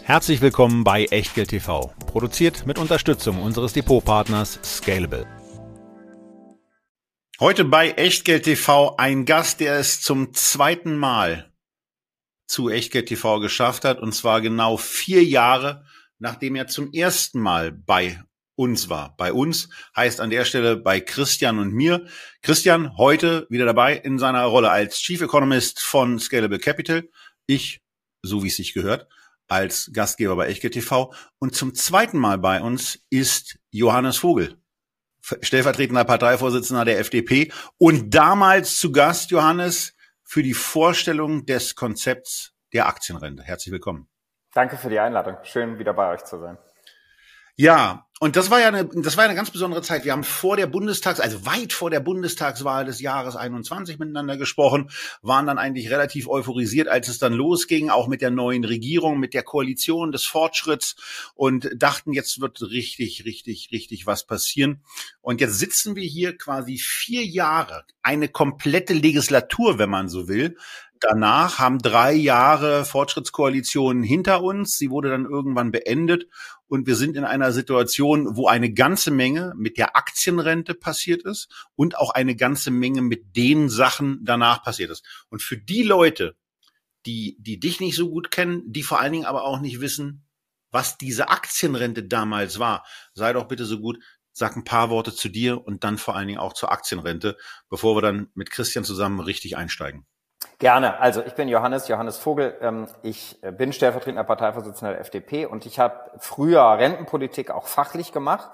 Herzlich willkommen bei Echtgeld TV, produziert mit Unterstützung unseres Depotpartners Scalable. Heute bei Echtgeld TV ein Gast, der es zum zweiten Mal zu Echtgeld TV geschafft hat, und zwar genau 4 Jahre, nachdem er zum ersten Mal bei uns war. Bei uns heißt an der Stelle bei Christian und mir. Christian heute wieder dabei in seiner Rolle als Chief Economist von Scalable Capital. Ich, so wie es sich gehört, als Gastgeber bei Echtgeld TV. Und zum zweiten Mal bei uns ist Johannes Vogel, stellvertretender Parteivorsitzender der FDP und damals zu Gast, Johannes, für die Vorstellung des Konzepts der Aktienrente. Herzlich willkommen. Danke für die Einladung. Schön, wieder bei euch zu sein. Ja, und das war ja eine ganz besondere Zeit. Wir haben weit vor der Bundestagswahl des Jahres 21 miteinander gesprochen, waren dann eigentlich relativ euphorisiert, als es dann losging, auch mit der neuen Regierung, mit der Koalition des Fortschritts, und dachten, jetzt wird richtig was passieren. Und jetzt sitzen wir hier quasi 4 Jahre, eine komplette Legislatur, wenn man so will. Danach haben 3 Jahre Fortschrittskoalition hinter uns. Sie wurde dann irgendwann beendet. Und wir sind in einer Situation, wo eine ganze Menge mit der Aktienrente passiert ist und auch eine ganze Menge mit den Sachen danach passiert ist. Und für die Leute, die dich nicht so gut kennen, die vor allen Dingen aber auch nicht wissen, was diese Aktienrente damals war, sei doch bitte so gut, sag ein paar Worte zu dir und dann vor allen Dingen auch zur Aktienrente, bevor wir dann mit Christian zusammen richtig einsteigen. Gerne. Also ich bin Johannes Vogel. Ich bin stellvertretender Parteivorsitzender der FDP und ich habe früher Rentenpolitik auch fachlich gemacht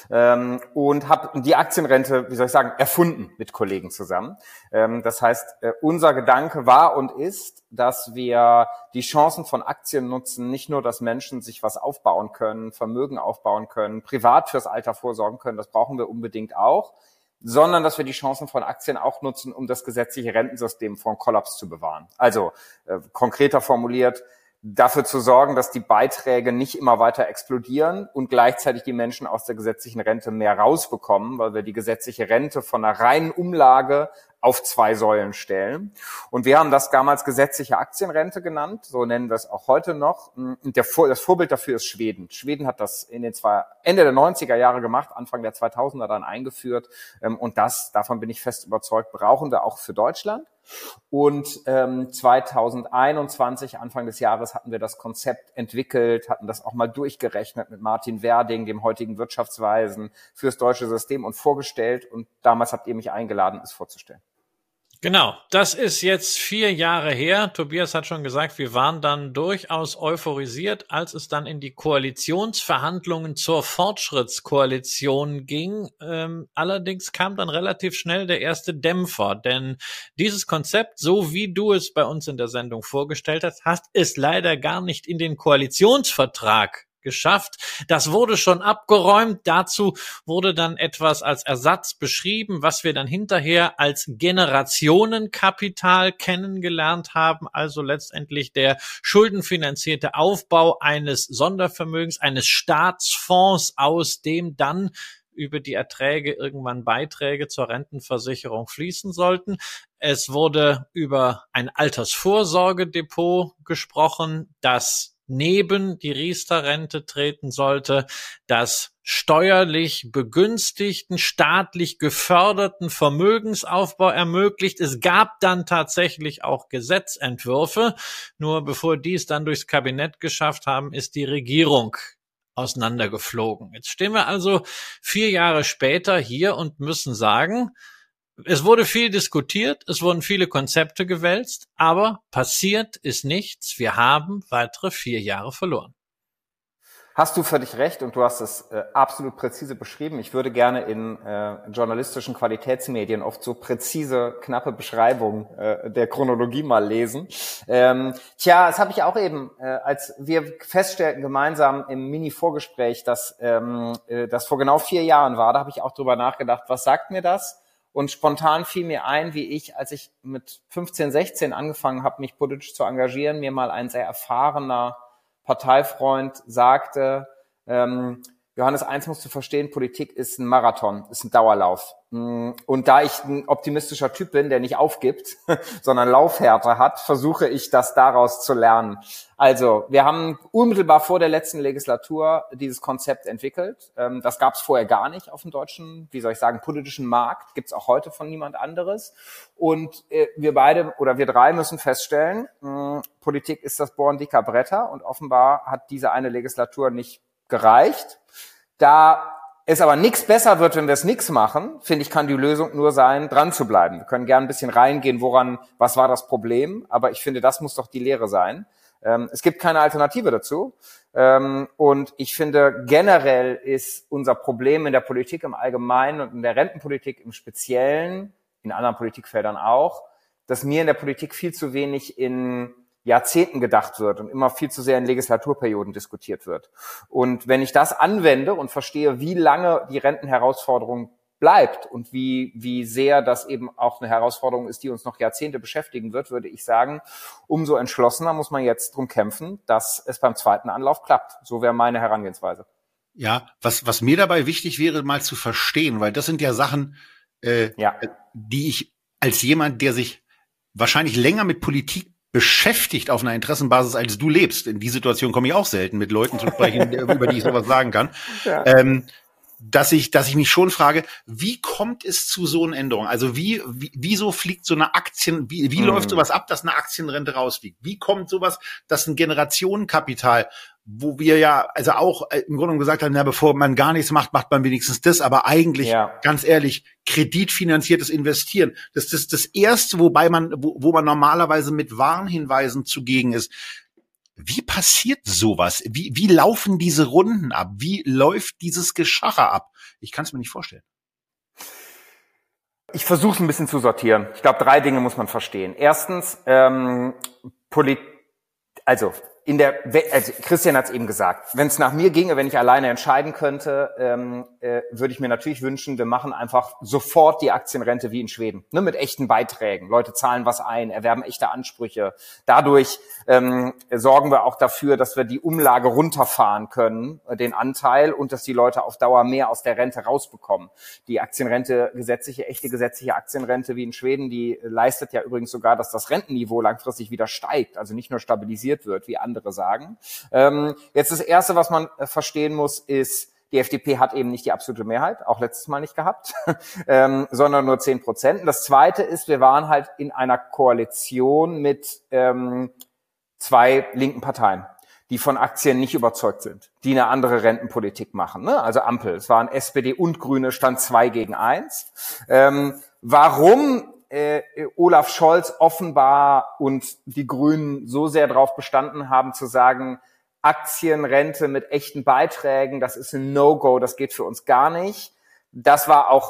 und habe die Aktienrente, erfunden mit Kollegen zusammen. Das heißt, unser Gedanke war und ist, dass wir die Chancen von Aktien nutzen, nicht nur, dass Menschen sich was aufbauen können, Vermögen aufbauen können, privat fürs Alter vorsorgen können, das brauchen wir unbedingt auch, sondern dass wir die Chancen von Aktien auch nutzen, um das gesetzliche Rentensystem vor Kollaps zu bewahren. Also konkreter formuliert, dafür zu sorgen, dass die Beiträge nicht immer weiter explodieren und gleichzeitig die Menschen aus der gesetzlichen Rente mehr rausbekommen, weil wir die gesetzliche Rente von einer reinen Umlage auf 2 Säulen stellen. Und wir haben das damals gesetzliche Aktienrente genannt, so nennen wir es auch heute noch. Und das Vorbild dafür ist Schweden. Schweden hat das Ende der 90er Jahre gemacht, Anfang der 2000er dann eingeführt. Und davon bin ich fest überzeugt, brauchen wir auch für Deutschland. Und 2021, Anfang des Jahres, hatten wir das Konzept entwickelt, hatten das auch mal durchgerechnet mit Martin Werding, dem heutigen Wirtschaftsweisen, fürs deutsche System und vorgestellt. Und damals habt ihr mich eingeladen, es vorzustellen. Genau, das ist jetzt 4 Jahre her. Tobias hat schon gesagt, wir waren dann durchaus euphorisiert, als es dann in die Koalitionsverhandlungen zur Fortschrittskoalition ging. Allerdings kam dann relativ schnell der erste Dämpfer, denn dieses Konzept, so wie du es bei uns in der Sendung vorgestellt hast, hat es leider gar nicht in den Koalitionsvertrag geschafft. Das wurde schon abgeräumt. Dazu wurde dann etwas als Ersatz beschrieben, was wir dann hinterher als Generationenkapital kennengelernt haben. Also letztendlich der schuldenfinanzierte Aufbau eines Sondervermögens, eines Staatsfonds, aus dem dann über die Erträge irgendwann Beiträge zur Rentenversicherung fließen sollten. Es wurde über ein Altersvorsorgedepot gesprochen, das neben die Riester-Rente treten sollte, das steuerlich begünstigten, staatlich geförderten Vermögensaufbau ermöglicht. Es gab dann tatsächlich auch Gesetzentwürfe, nur bevor die es dann durchs Kabinett geschafft haben, ist die Regierung auseinandergeflogen. Jetzt stehen wir also 4 Jahre später hier und müssen sagen, es wurde viel diskutiert, es wurden viele Konzepte gewälzt, aber passiert ist nichts. Wir haben weitere 4 Jahre verloren. Hast du völlig recht und du hast es absolut präzise beschrieben. Ich würde gerne in journalistischen Qualitätsmedien oft so präzise, knappe Beschreibungen der Chronologie mal lesen. Das habe ich auch eben, als wir feststellten gemeinsam im Mini-Vorgespräch, dass das vor genau 4 Jahren war, da habe ich auch drüber nachgedacht, was sagt mir das? Und spontan fiel mir ein, wie ich, als ich mit 15, 16 angefangen habe, mich politisch zu engagieren, mir mal ein sehr erfahrener Parteifreund sagte, Johannes, eins musst du verstehen, Politik ist ein Marathon, ist ein Dauerlauf. Und da ich ein optimistischer Typ bin, der nicht aufgibt, sondern Laufhärte hat, versuche ich, das daraus zu lernen. Also, wir haben unmittelbar vor der letzten Legislatur dieses Konzept entwickelt. Das gab es vorher gar nicht auf dem deutschen, wie soll ich sagen, politischen Markt. Gibt es auch heute von niemand anderes. Und wir beide oder wir drei müssen feststellen, Politik ist das Bohren dicker Bretter und offenbar hat diese eine Legislatur nicht gereicht. Da es aber nichts besser wird, wenn wir es nichts machen, finde ich, kann die Lösung nur sein, dran zu bleiben. Wir können gerne ein bisschen reingehen, was war das Problem, aber ich finde, das muss doch die Lehre sein. Es gibt keine Alternative dazu. Und ich finde, generell ist unser Problem in der Politik im Allgemeinen und in der Rentenpolitik im Speziellen, in anderen Politikfeldern auch, dass mir in der Politik viel zu wenig in Jahrzehnten gedacht wird und immer viel zu sehr in Legislaturperioden diskutiert wird. Und wenn ich das anwende und verstehe, wie lange die Rentenherausforderung bleibt und wie sehr das eben auch eine Herausforderung ist, die uns noch Jahrzehnte beschäftigen wird, würde ich sagen, umso entschlossener muss man jetzt drum kämpfen, dass es beim zweiten Anlauf klappt. So wäre meine Herangehensweise. Ja, was mir dabei wichtig wäre, mal zu verstehen, weil das sind ja Sachen, die ich als jemand, der sich wahrscheinlich länger mit Politik beschäftigt auf einer Interessenbasis, als du lebst. In die Situation komme ich auch selten, mit Leuten zu sprechen, über die ich sowas sagen kann. Ja. Dass ich mich schon frage, wie kommt es zu so einer Änderung? Also wieso fliegt so eine wie läuft sowas ab, dass eine Aktienrente rausfliegt? Wie kommt sowas, dass ein Generationenkapital, wo wir ja also auch im Grunde gesagt haben, bevor man gar nichts macht, macht man wenigstens das, aber eigentlich, ganz ehrlich, kreditfinanziertes Investieren, das ist das Erste, wo man normalerweise mit Warnhinweisen zugegen ist. Wie passiert sowas? Wie laufen diese Runden ab? Wie läuft dieses Geschacher ab? Ich kann es mir nicht vorstellen. Ich versuche es ein bisschen zu sortieren. Ich glaube, 3 Dinge muss man verstehen. Erstens, Christian hat es eben gesagt, wenn es nach mir ginge, wenn ich alleine entscheiden könnte, würde ich mir natürlich wünschen, wir machen einfach sofort die Aktienrente wie in Schweden, ne, mit echten Beiträgen. Leute zahlen was ein, erwerben echte Ansprüche. Dadurch sorgen wir auch dafür, dass wir die Umlage runterfahren können, den Anteil, und dass die Leute auf Dauer mehr aus der Rente rausbekommen. Die Aktienrente, echte gesetzliche Aktienrente wie in Schweden, die leistet ja übrigens sogar, dass das Rentenniveau langfristig wieder steigt, also nicht nur stabilisiert wird, wie andere sagen. Jetzt das Erste, was man verstehen muss, ist, die FDP hat eben nicht die absolute Mehrheit, auch letztes Mal nicht gehabt, sondern nur 10%. Das Zweite ist, wir waren halt in einer Koalition mit 2 linken Parteien, die von Aktien nicht überzeugt sind, die eine andere Rentenpolitik machen, ne? Also Ampel, es waren SPD und Grüne, stand 2-1. Warum Olaf Scholz offenbar und die Grünen so sehr darauf bestanden haben zu sagen, Aktienrente mit echten Beiträgen, das ist ein No-Go, das geht für uns gar nicht. Es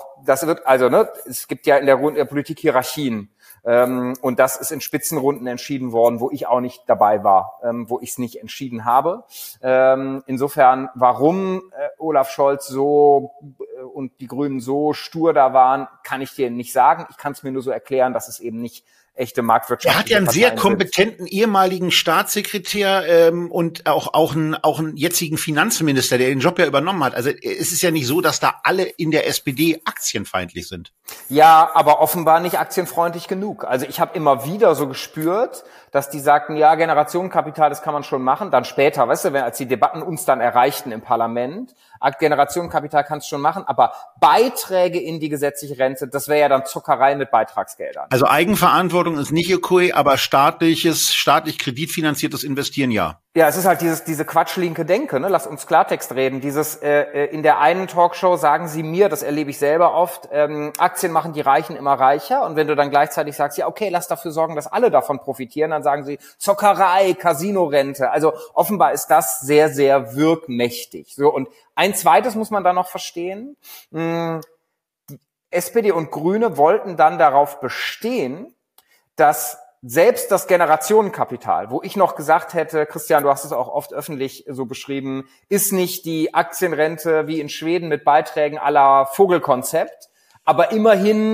gibt ja in der Politik Hierarchien. Und das ist in Spitzenrunden entschieden worden, wo ich auch nicht dabei war, wo ich es nicht entschieden habe. Insofern, warum Olaf Scholz so und die Grünen so stur da waren, kann ich dir nicht sagen. Ich kann es mir nur so erklären, dass es eben nicht echte Marktwirtschaft. Er hat ja einen sehr kompetenten ehemaligen Staatssekretär und auch einen jetzigen Finanzminister, der den Job ja übernommen hat. Also es ist ja nicht so, dass da alle in der SPD aktienfeindlich sind. Ja, aber offenbar nicht aktienfreundlich genug. Also ich habe immer wieder so gespürt, dass die sagten, ja, Generationenkapital, das kann man schon machen. Dann später, weißt du, als die Debatten uns dann erreichten im Parlament, Generationenkapital kannst du schon machen, aber Beiträge in die gesetzliche Rente, das wäre ja dann Zuckerei mit Beitragsgeldern. Also Eigenverantwortung ist nicht okay, aber staatlich kreditfinanziertes Investieren ja. Ja, es ist halt diese quatschlinke Denke, ne? Lass uns Klartext reden. In der einen Talkshow sagen sie mir, das erlebe ich selber oft, Aktien machen die Reichen immer reicher, und wenn du dann gleichzeitig sagst, ja, okay, lass dafür sorgen, dass alle davon profitieren, dann sagen sie Zockerei, Casinorente. Also offenbar ist das sehr, sehr wirkmächtig. So, und ein zweites muss man da noch verstehen. Die SPD und Grüne wollten dann darauf bestehen, dass selbst das Generationenkapital, wo ich noch gesagt hätte, Christian, du hast es auch oft öffentlich so beschrieben, ist nicht die Aktienrente wie in Schweden mit Beiträgen à la Vogelkonzept, aber immerhin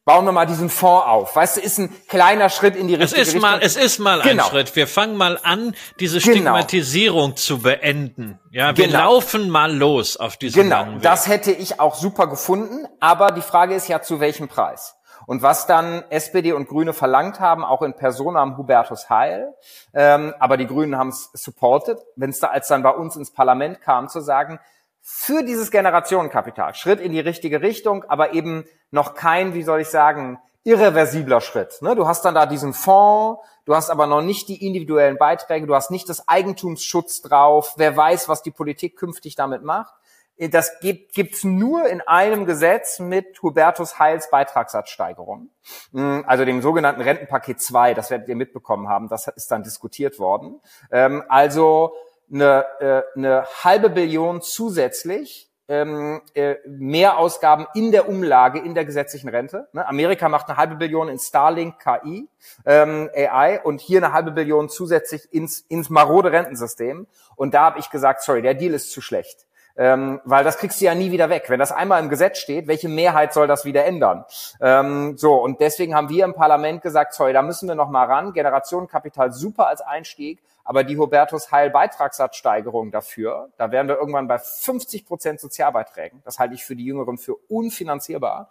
bauen wir mal diesen Fonds auf. Weißt du, ist ein kleiner Schritt in die richtige Richtung. Es ist mal ein Schritt. Wir fangen mal an, diese Stigmatisierung zu beenden. Ja, wir laufen mal los auf diesen langen Weg. Das hätte ich auch super gefunden. Aber die Frage ist ja, zu welchem Preis? Und was dann SPD und Grüne verlangt haben, auch in Personam Hubertus Heil, aber die Grünen haben es supported, als dann bei uns ins Parlament kam, zu sagen, für dieses Generationenkapital, Schritt in die richtige Richtung, aber eben noch kein, wie soll ich sagen, irreversibler Schritt. Ne? Du hast dann da diesen Fonds, du hast aber noch nicht die individuellen Beiträge, du hast nicht das Eigentumsschutz drauf, wer weiß, was die Politik künftig damit macht. Das gibt's nur in einem Gesetz mit Hubertus Heils Beitragssatzsteigerung, also dem sogenannten Rentenpaket 2, das werdet ihr mitbekommen haben, das ist dann diskutiert worden. Also eine halbe Billion zusätzlich Mehrausgaben in der Umlage, in der gesetzlichen Rente. Ne? Amerika macht eine halbe Billion in Starlink KI, AI, und hier eine halbe Billion zusätzlich ins marode Rentensystem. Und da habe ich gesagt, sorry, der Deal ist zu schlecht. Weil das kriegst du ja nie wieder weg. Wenn das einmal im Gesetz steht, welche Mehrheit soll das wieder ändern? Und deswegen haben wir im Parlament gesagt, sorry, da müssen wir noch mal ran. Generationenkapital super als Einstieg, aber die Hubertus Heil Beitragssatzsteigerung dafür, da wären wir irgendwann bei 50% Sozialbeiträgen. Das halte ich für die Jüngeren für unfinanzierbar.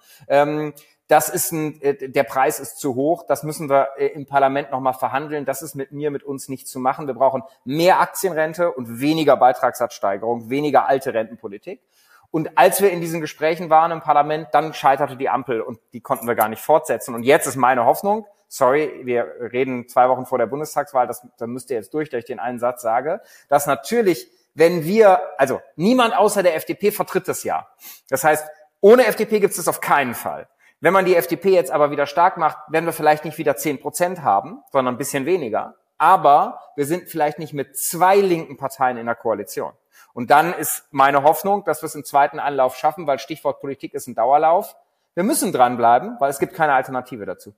Der Preis ist zu hoch, das müssen wir im Parlament nochmal verhandeln, das ist mit uns nicht zu machen. Wir brauchen mehr Aktienrente und weniger Beitragssatzsteigerung, weniger alte Rentenpolitik. Und als wir in diesen Gesprächen waren im Parlament, dann scheiterte die Ampel und die konnten wir gar nicht fortsetzen. Und jetzt ist meine Hoffnung, sorry, wir reden 2 Wochen vor der Bundestagswahl, da müsst ihr jetzt durch, dass ich den einen Satz sage, dass natürlich, also niemand außer der FDP vertritt das ja. Das heißt, ohne FDP gibt es das auf keinen Fall. Wenn man die FDP jetzt aber wieder stark macht, werden wir vielleicht nicht wieder 10% haben, sondern ein bisschen weniger. Aber wir sind vielleicht nicht mit 2 linken Parteien in der Koalition. Und dann ist meine Hoffnung, dass wir es im zweiten Anlauf schaffen, weil Stichwort Politik ist ein Dauerlauf. Wir müssen dranbleiben, weil es gibt keine Alternative dazu.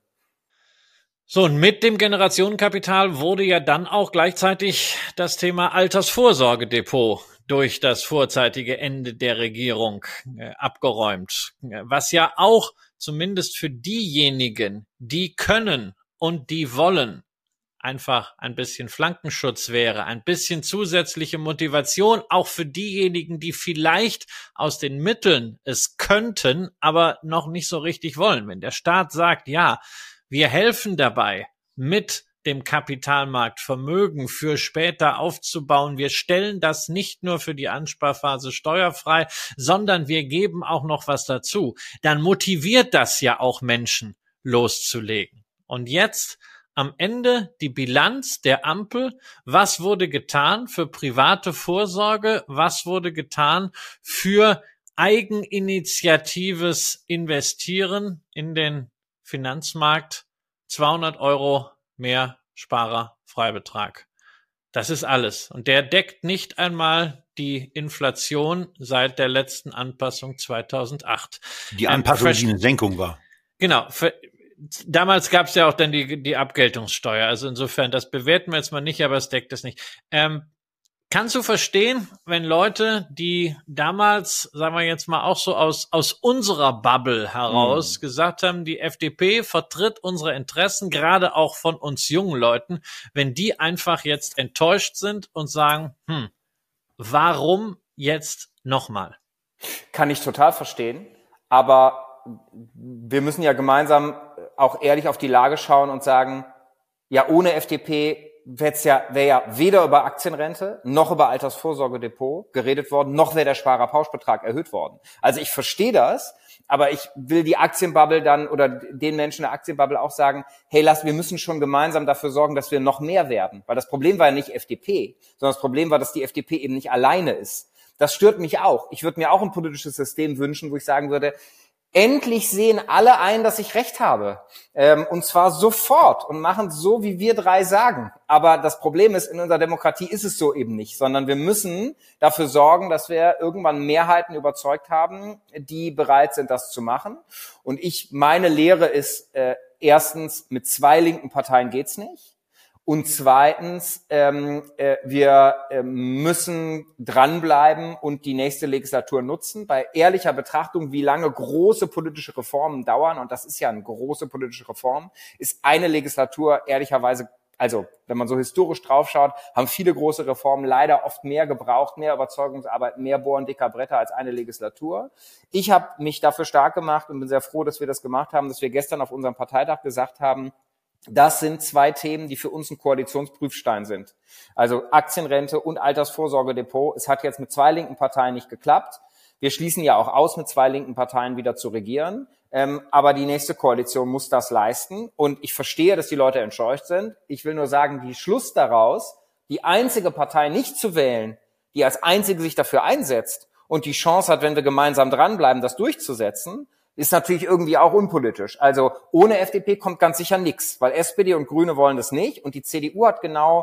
So, und mit dem Generationenkapital wurde ja dann auch gleichzeitig das Thema Altersvorsorgedepot durch das vorzeitige Ende der Regierung abgeräumt. Was ja auch zumindest für diejenigen, die können und die wollen, einfach ein bisschen Flankenschutz wäre, ein bisschen zusätzliche Motivation, auch für diejenigen, die vielleicht aus den Mitteln es könnten, aber noch nicht so richtig wollen. Wenn der Staat sagt, ja, wir helfen dabei, mit dem Kapitalmarkt Vermögen für später aufzubauen. Wir stellen das nicht nur für die Ansparphase steuerfrei, sondern wir geben auch noch was dazu. Dann motiviert das ja auch Menschen loszulegen. Und jetzt am Ende die Bilanz der Ampel. Was wurde getan für private Vorsorge? Was wurde getan für eigeninitiatives Investieren in den Finanzmarkt? 200 € mehr Sparerfreibetrag. Das ist alles. Und der deckt nicht einmal die Inflation seit der letzten Anpassung 2008. Die Anpassung, die eine Senkung war. Genau. Damals gab es ja auch dann die Abgeltungssteuer. Also insofern, das bewerten wir jetzt mal nicht, aber es deckt es nicht. Kannst du verstehen, wenn Leute, die damals, sagen wir jetzt mal auch so aus unserer Bubble heraus gesagt haben, die FDP vertritt unsere Interessen, gerade auch von uns jungen Leuten, wenn die einfach jetzt enttäuscht sind und sagen, warum jetzt nochmal? Kann ich total verstehen, aber wir müssen ja gemeinsam auch ehrlich auf die Lage schauen und sagen, ja, ohne FDP wäre ja weder über Aktienrente noch über Altersvorsorgedepot geredet worden, noch wäre der Sparerpauschbetrag erhöht worden. Also ich verstehe das, aber ich will die Aktienbubble dann oder den Menschen der Aktienbubble auch sagen, hey, wir müssen schon gemeinsam dafür sorgen, dass wir noch mehr werden. Weil das Problem war ja nicht FDP, sondern das Problem war, dass die FDP eben nicht alleine ist. Das stört mich auch. Ich würde mir auch ein politisches System wünschen, wo ich sagen würde, endlich sehen alle ein, dass ich recht habe. Und zwar sofort und machen so, wie wir 3 sagen. Aber das Problem ist, in unserer Demokratie ist es so eben nicht, sondern wir müssen dafür sorgen, dass wir irgendwann Mehrheiten überzeugt haben, die bereit sind, das zu machen. Und meine Lehre ist, erstens, mit 2 linken Parteien geht's nicht. Und zweitens, wir müssen dranbleiben und die nächste Legislatur nutzen. Bei ehrlicher Betrachtung, wie lange große politische Reformen dauern, und das ist ja eine große politische Reform, ist eine Legislatur ehrlicherweise, also wenn man so historisch draufschaut, haben viele große Reformen leider oft mehr gebraucht, mehr Überzeugungsarbeit, mehr Bohren dicker Bretter als eine Legislatur. Ich habe mich dafür stark gemacht und bin sehr froh, dass wir das gemacht haben, dass wir gestern auf unserem Parteitag gesagt haben, das sind zwei Themen, die für uns ein Koalitionsprüfstein sind. Also Aktienrente und Altersvorsorgedepot. Es hat jetzt mit zwei linken Parteien nicht geklappt. Wir schließen ja auch aus, mit zwei linken Parteien wieder zu regieren. Aber die nächste Koalition muss das leisten. Und ich verstehe, dass die Leute entscheucht sind. Ich will nur sagen, die Schluss daraus, die einzige Partei nicht zu wählen, die als einzige sich dafür einsetzt und die Chance hat, wenn wir gemeinsam dranbleiben, das durchzusetzen, ist natürlich irgendwie auch unpolitisch. Also ohne FDP kommt ganz sicher nichts, weil SPD und Grüne wollen das nicht und die CDU hat genau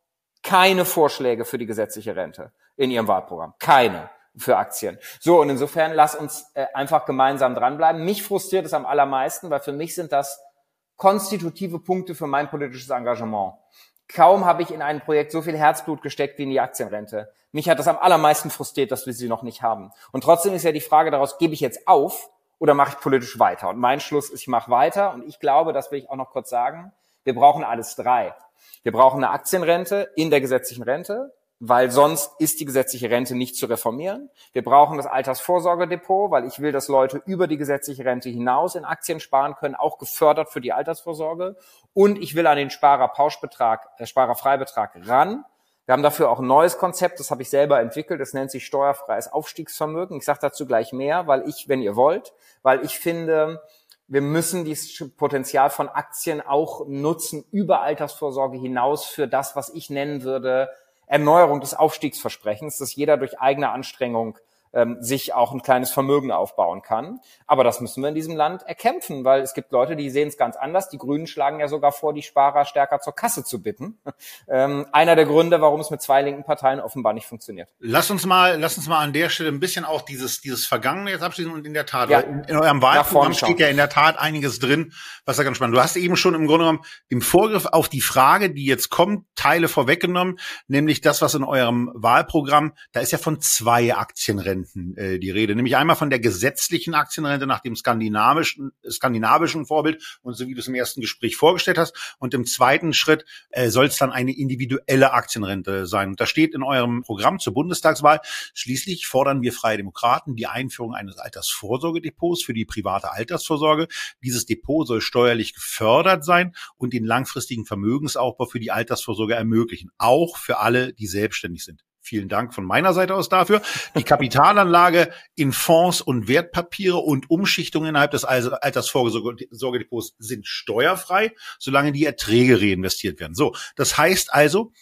keine Vorschläge für die gesetzliche Rente in ihrem Wahlprogramm. Keine für Aktien. So, und insofern lass uns einfach gemeinsam dranbleiben. Mich frustriert es am allermeisten, weil für mich sind das konstitutive Punkte für mein politisches Engagement. Kaum habe ich in ein Projekt so viel Herzblut gesteckt wie in die Aktienrente. Mich hat das am allermeisten frustriert, dass wir sie noch nicht haben. Und trotzdem ist ja die Frage daraus, gebe ich jetzt auf oder mache ich politisch weiter? Und mein Schluss ist, ich mache weiter. Und ich glaube, das will ich auch noch kurz sagen, wir brauchen alles drei. Wir brauchen eine Aktienrente in der gesetzlichen Rente, weil sonst ist die gesetzliche Rente nicht zu reformieren. Wir brauchen das Altersvorsorgedepot, weil ich will, dass Leute über die gesetzliche Rente hinaus in Aktien sparen können, auch gefördert für die Altersvorsorge. Und ich will an den Sparerpauschbetrag, Sparerfreibetrag ran. Wir haben dafür auch ein neues Konzept, das habe ich selber entwickelt, das nennt sich steuerfreies Aufstiegsvermögen. Ich sage dazu gleich mehr, weil ich, wenn ihr wollt, weil ich finde, wir müssen dieses Potenzial von Aktien auch nutzen über Altersvorsorge hinaus für das, was ich nennen würde, Erneuerung des Aufstiegsversprechens, dass jeder durch eigene Anstrengung sich auch ein kleines Vermögen aufbauen kann. Aber das müssen wir in diesem Land erkämpfen, weil es gibt Leute, die sehen es ganz anders. Die Grünen schlagen ja sogar vor, die Sparer stärker zur Kasse zu bitten. Einer der Gründe, warum es mit zwei linken Parteien offenbar nicht funktioniert. Lass uns mal an der Stelle ein bisschen auch dieses Vergangene jetzt abschließen und in der Tat, ja, in eurem Wahlprogramm steht ja in der Tat einiges drin, was da ganz spannend. Du hast eben schon im Grunde genommen im Vorgriff auf die Frage, die jetzt kommt, Teile vorweggenommen, nämlich das, was in eurem Wahlprogramm, da ist ja von zwei Aktienrenten die Rede, nämlich einmal von der gesetzlichen Aktienrente nach dem skandinavischen Vorbild und so wie du es im ersten Gespräch vorgestellt hast, und im zweiten Schritt soll es dann eine individuelle Aktienrente sein. Und da steht in eurem Programm zur Bundestagswahl: Schließlich fordern wir Freie Demokraten die Einführung eines Altersvorsorgedepots für die private Altersvorsorge. Dieses Depot soll steuerlich gefördert sein und den langfristigen Vermögensaufbau für die Altersvorsorge ermöglichen, auch für alle, die selbstständig sind. Vielen Dank von meiner Seite aus dafür. Die Kapitalanlage in Fonds und Wertpapiere und Umschichtungen innerhalb des Altersvorsorgedepots sind steuerfrei, solange die Erträge reinvestiert werden. So, das heißt also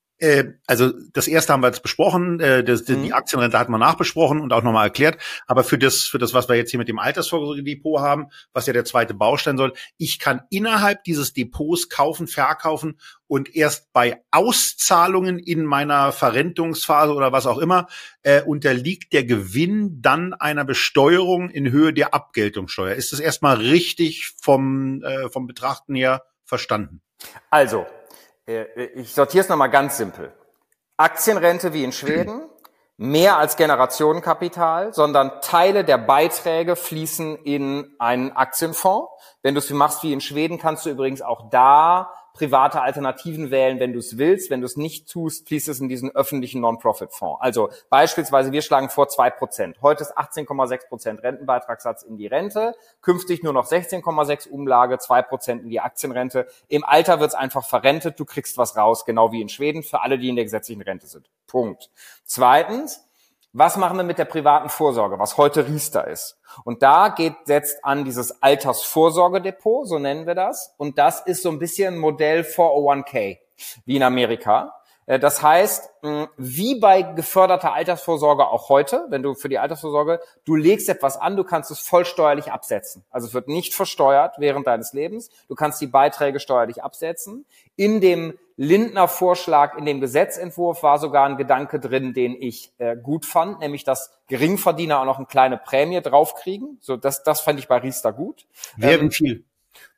das erste haben wir jetzt besprochen, die Aktienrente hatten wir nachbesprochen und auch nochmal erklärt, aber für das, was wir jetzt hier mit dem Altersvorsorgedepot haben, was ja der zweite Baustein soll, ich kann innerhalb dieses Depots kaufen, verkaufen und erst bei Auszahlungen in meiner Verrentungsphase oder was auch immer, unterliegt der Gewinn dann einer Besteuerung in Höhe der Abgeltungssteuer. Ist das erstmal richtig vom Betrachten her verstanden? Also, ich sortiere es nochmal ganz simpel. Aktienrente wie in Schweden, mehr als Generationenkapital, sondern Teile der Beiträge fließen in einen Aktienfonds. Wenn du es machst wie in Schweden, kannst du übrigens auch da private Alternativen wählen, wenn du es willst. Wenn du es nicht tust, fließt es in diesen öffentlichen Non-Profit-Fonds. Also beispielsweise, wir schlagen vor 2%. Heute ist 18,6% Rentenbeitragssatz in die Rente, künftig nur noch 16,6 Umlage, 2% in die Aktienrente. Im Alter wird es einfach verrentet, du kriegst was raus, genau wie in Schweden, für alle, die in der gesetzlichen Rente sind. Punkt. Zweitens, was machen wir mit der privaten Vorsorge, was heute Riester ist? Und da setzt an dieses Altersvorsorgedepot, so nennen wir das. Und das ist so ein bisschen Modell 401k, wie in Amerika. Das heißt, wie bei geförderter Altersvorsorge auch heute, wenn du für die Altersvorsorge, du legst etwas an, du kannst es voll steuerlich absetzen. Also es wird nicht versteuert während deines Lebens. Du kannst die Beiträge steuerlich absetzen. In dem Lindner-Vorschlag, in dem Gesetzentwurf war sogar ein Gedanke drin, den ich gut fand, nämlich dass Geringverdiener auch noch eine kleine Prämie draufkriegen. So, das fand ich bei Riester gut. Wäre viel.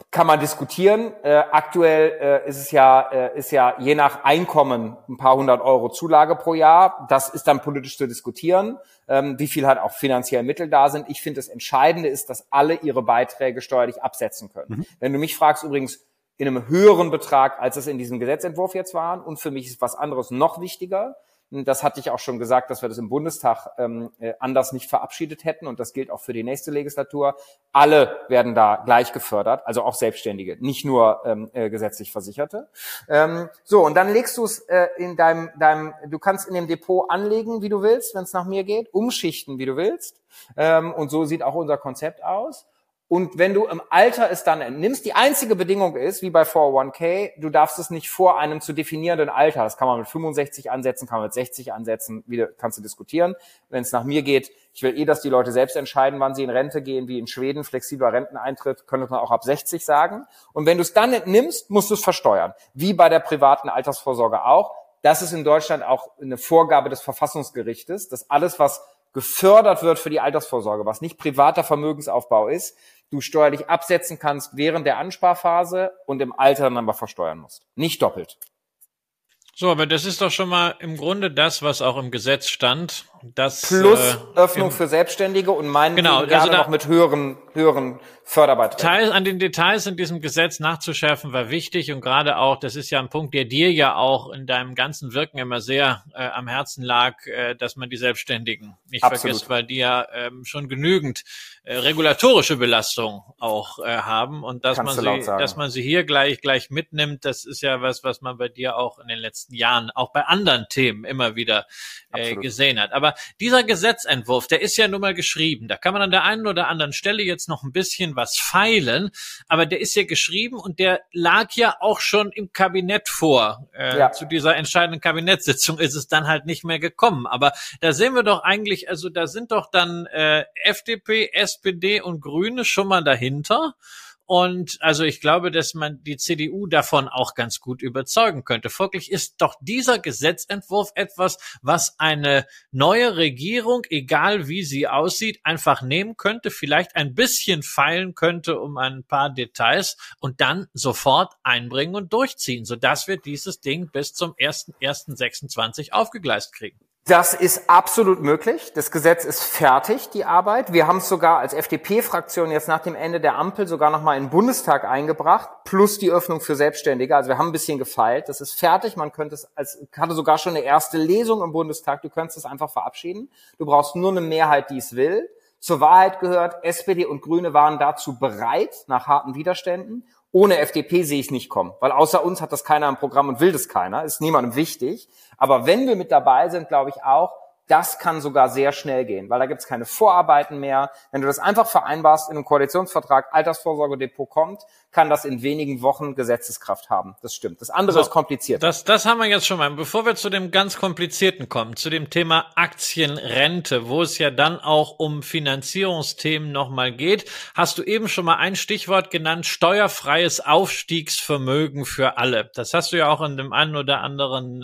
Kann man diskutieren. Aktuell ist es ja je nach Einkommen ein paar hundert Euro Zulage pro Jahr. Das ist dann politisch zu diskutieren, wie viel halt auch finanzielle Mittel da sind. Ich finde, das Entscheidende ist, dass alle ihre Beiträge steuerlich absetzen können. Wenn du mich fragst, übrigens in einem höheren Betrag, als es in diesem Gesetzentwurf jetzt waren. Und für mich ist was anderes noch wichtiger. Das hatte ich auch schon gesagt, dass wir das im Bundestag anders nicht verabschiedet hätten. Und das gilt auch für die nächste Legislatur. Alle werden da gleich gefördert, also auch Selbstständige, nicht nur gesetzlich Versicherte. So, und dann legst du es in du kannst in dem Depot anlegen, wie du willst, wenn es nach mir geht, umschichten, wie du willst. Und so sieht auch unser Konzept aus. Und wenn du im Alter es dann entnimmst, die einzige Bedingung ist, wie bei 401k, du darfst es nicht vor einem zu definierenden Alter, das kann man mit 65 ansetzen, kann man mit 60 ansetzen, kannst du diskutieren. Wenn es nach mir geht, ich will dass die Leute selbst entscheiden, wann sie in Rente gehen, wie in Schweden, flexibler Renteneintritt, könnte man auch ab 60 sagen. Und wenn du es dann entnimmst, musst du es versteuern, wie bei der privaten Altersvorsorge auch. Das ist in Deutschland auch eine Vorgabe des Verfassungsgerichtes, dass alles, was gefördert wird für die Altersvorsorge, was nicht privater Vermögensaufbau ist, du steuerlich absetzen kannst während der Ansparphase und im Alter dann aber versteuern musst. Nicht doppelt. So, aber das ist doch schon mal im Grunde das, was auch im Gesetz stand. Plus Öffnung für Selbstständige und gerne also noch mit höheren Förderbeiträgen. An den Details in diesem Gesetz nachzuschärfen war wichtig und gerade auch, das ist ja ein Punkt, der dir ja auch in deinem ganzen Wirken immer sehr am Herzen lag, dass man die Selbstständigen nicht vergisst, weil die ja schon genügend regulatorische Belastung auch haben und dass man sie hier gleich mitnimmt, das ist ja was man bei dir auch in den letzten Jahren, auch bei anderen Themen immer wieder gesehen hat. Aber dieser Gesetzentwurf, der ist ja nun mal geschrieben. Da kann man an der einen oder anderen Stelle jetzt noch ein bisschen was feilen, aber der ist ja geschrieben und der lag ja auch schon im Kabinett vor. Zu dieser entscheidenden Kabinettssitzung ist es dann halt nicht mehr gekommen. Aber da sehen wir doch eigentlich, also da sind doch dann FDP, SPD und Grüne schon mal dahinter. Und also ich glaube, dass man die CDU davon auch ganz gut überzeugen könnte. Folglich ist doch dieser Gesetzentwurf etwas, was eine neue Regierung, egal wie sie aussieht, einfach nehmen könnte, vielleicht ein bisschen feilen könnte um ein paar Details und dann sofort einbringen und durchziehen, sodass wir dieses Ding bis zum 1.1.26 aufgegleist kriegen. Das ist absolut möglich. Das Gesetz ist fertig, die Arbeit. Wir haben es sogar als FDP-Fraktion jetzt nach dem Ende der Ampel sogar nochmal in den Bundestag eingebracht, plus die Öffnung für Selbstständige. Also wir haben ein bisschen gefeilt. Das ist fertig. Man könnte hatte sogar schon eine erste Lesung im Bundestag. Du könntest es einfach verabschieden. Du brauchst nur eine Mehrheit, die es will. Zur Wahrheit gehört, SPD und Grüne waren dazu bereit, nach harten Widerständen. Ohne FDP sehe ich es nicht kommen, weil außer uns hat das keiner im Programm und will das keiner, ist niemandem wichtig. Aber wenn wir mit dabei sind, glaube ich auch, das kann sogar sehr schnell gehen, weil da gibt es keine Vorarbeiten mehr. Wenn du das einfach vereinbarst in einem Koalitionsvertrag, Altersvorsorgedepot kommt, kann das in wenigen Wochen Gesetzeskraft haben. Das stimmt. Das andere ist kompliziert. Das haben wir jetzt schon mal. Bevor wir zu dem ganz Komplizierten kommen, zu dem Thema Aktienrente, wo es ja dann auch um Finanzierungsthemen nochmal geht, hast du eben schon mal ein Stichwort genannt, steuerfreies Aufstiegsvermögen für alle. Das hast du ja auch in dem einen oder anderen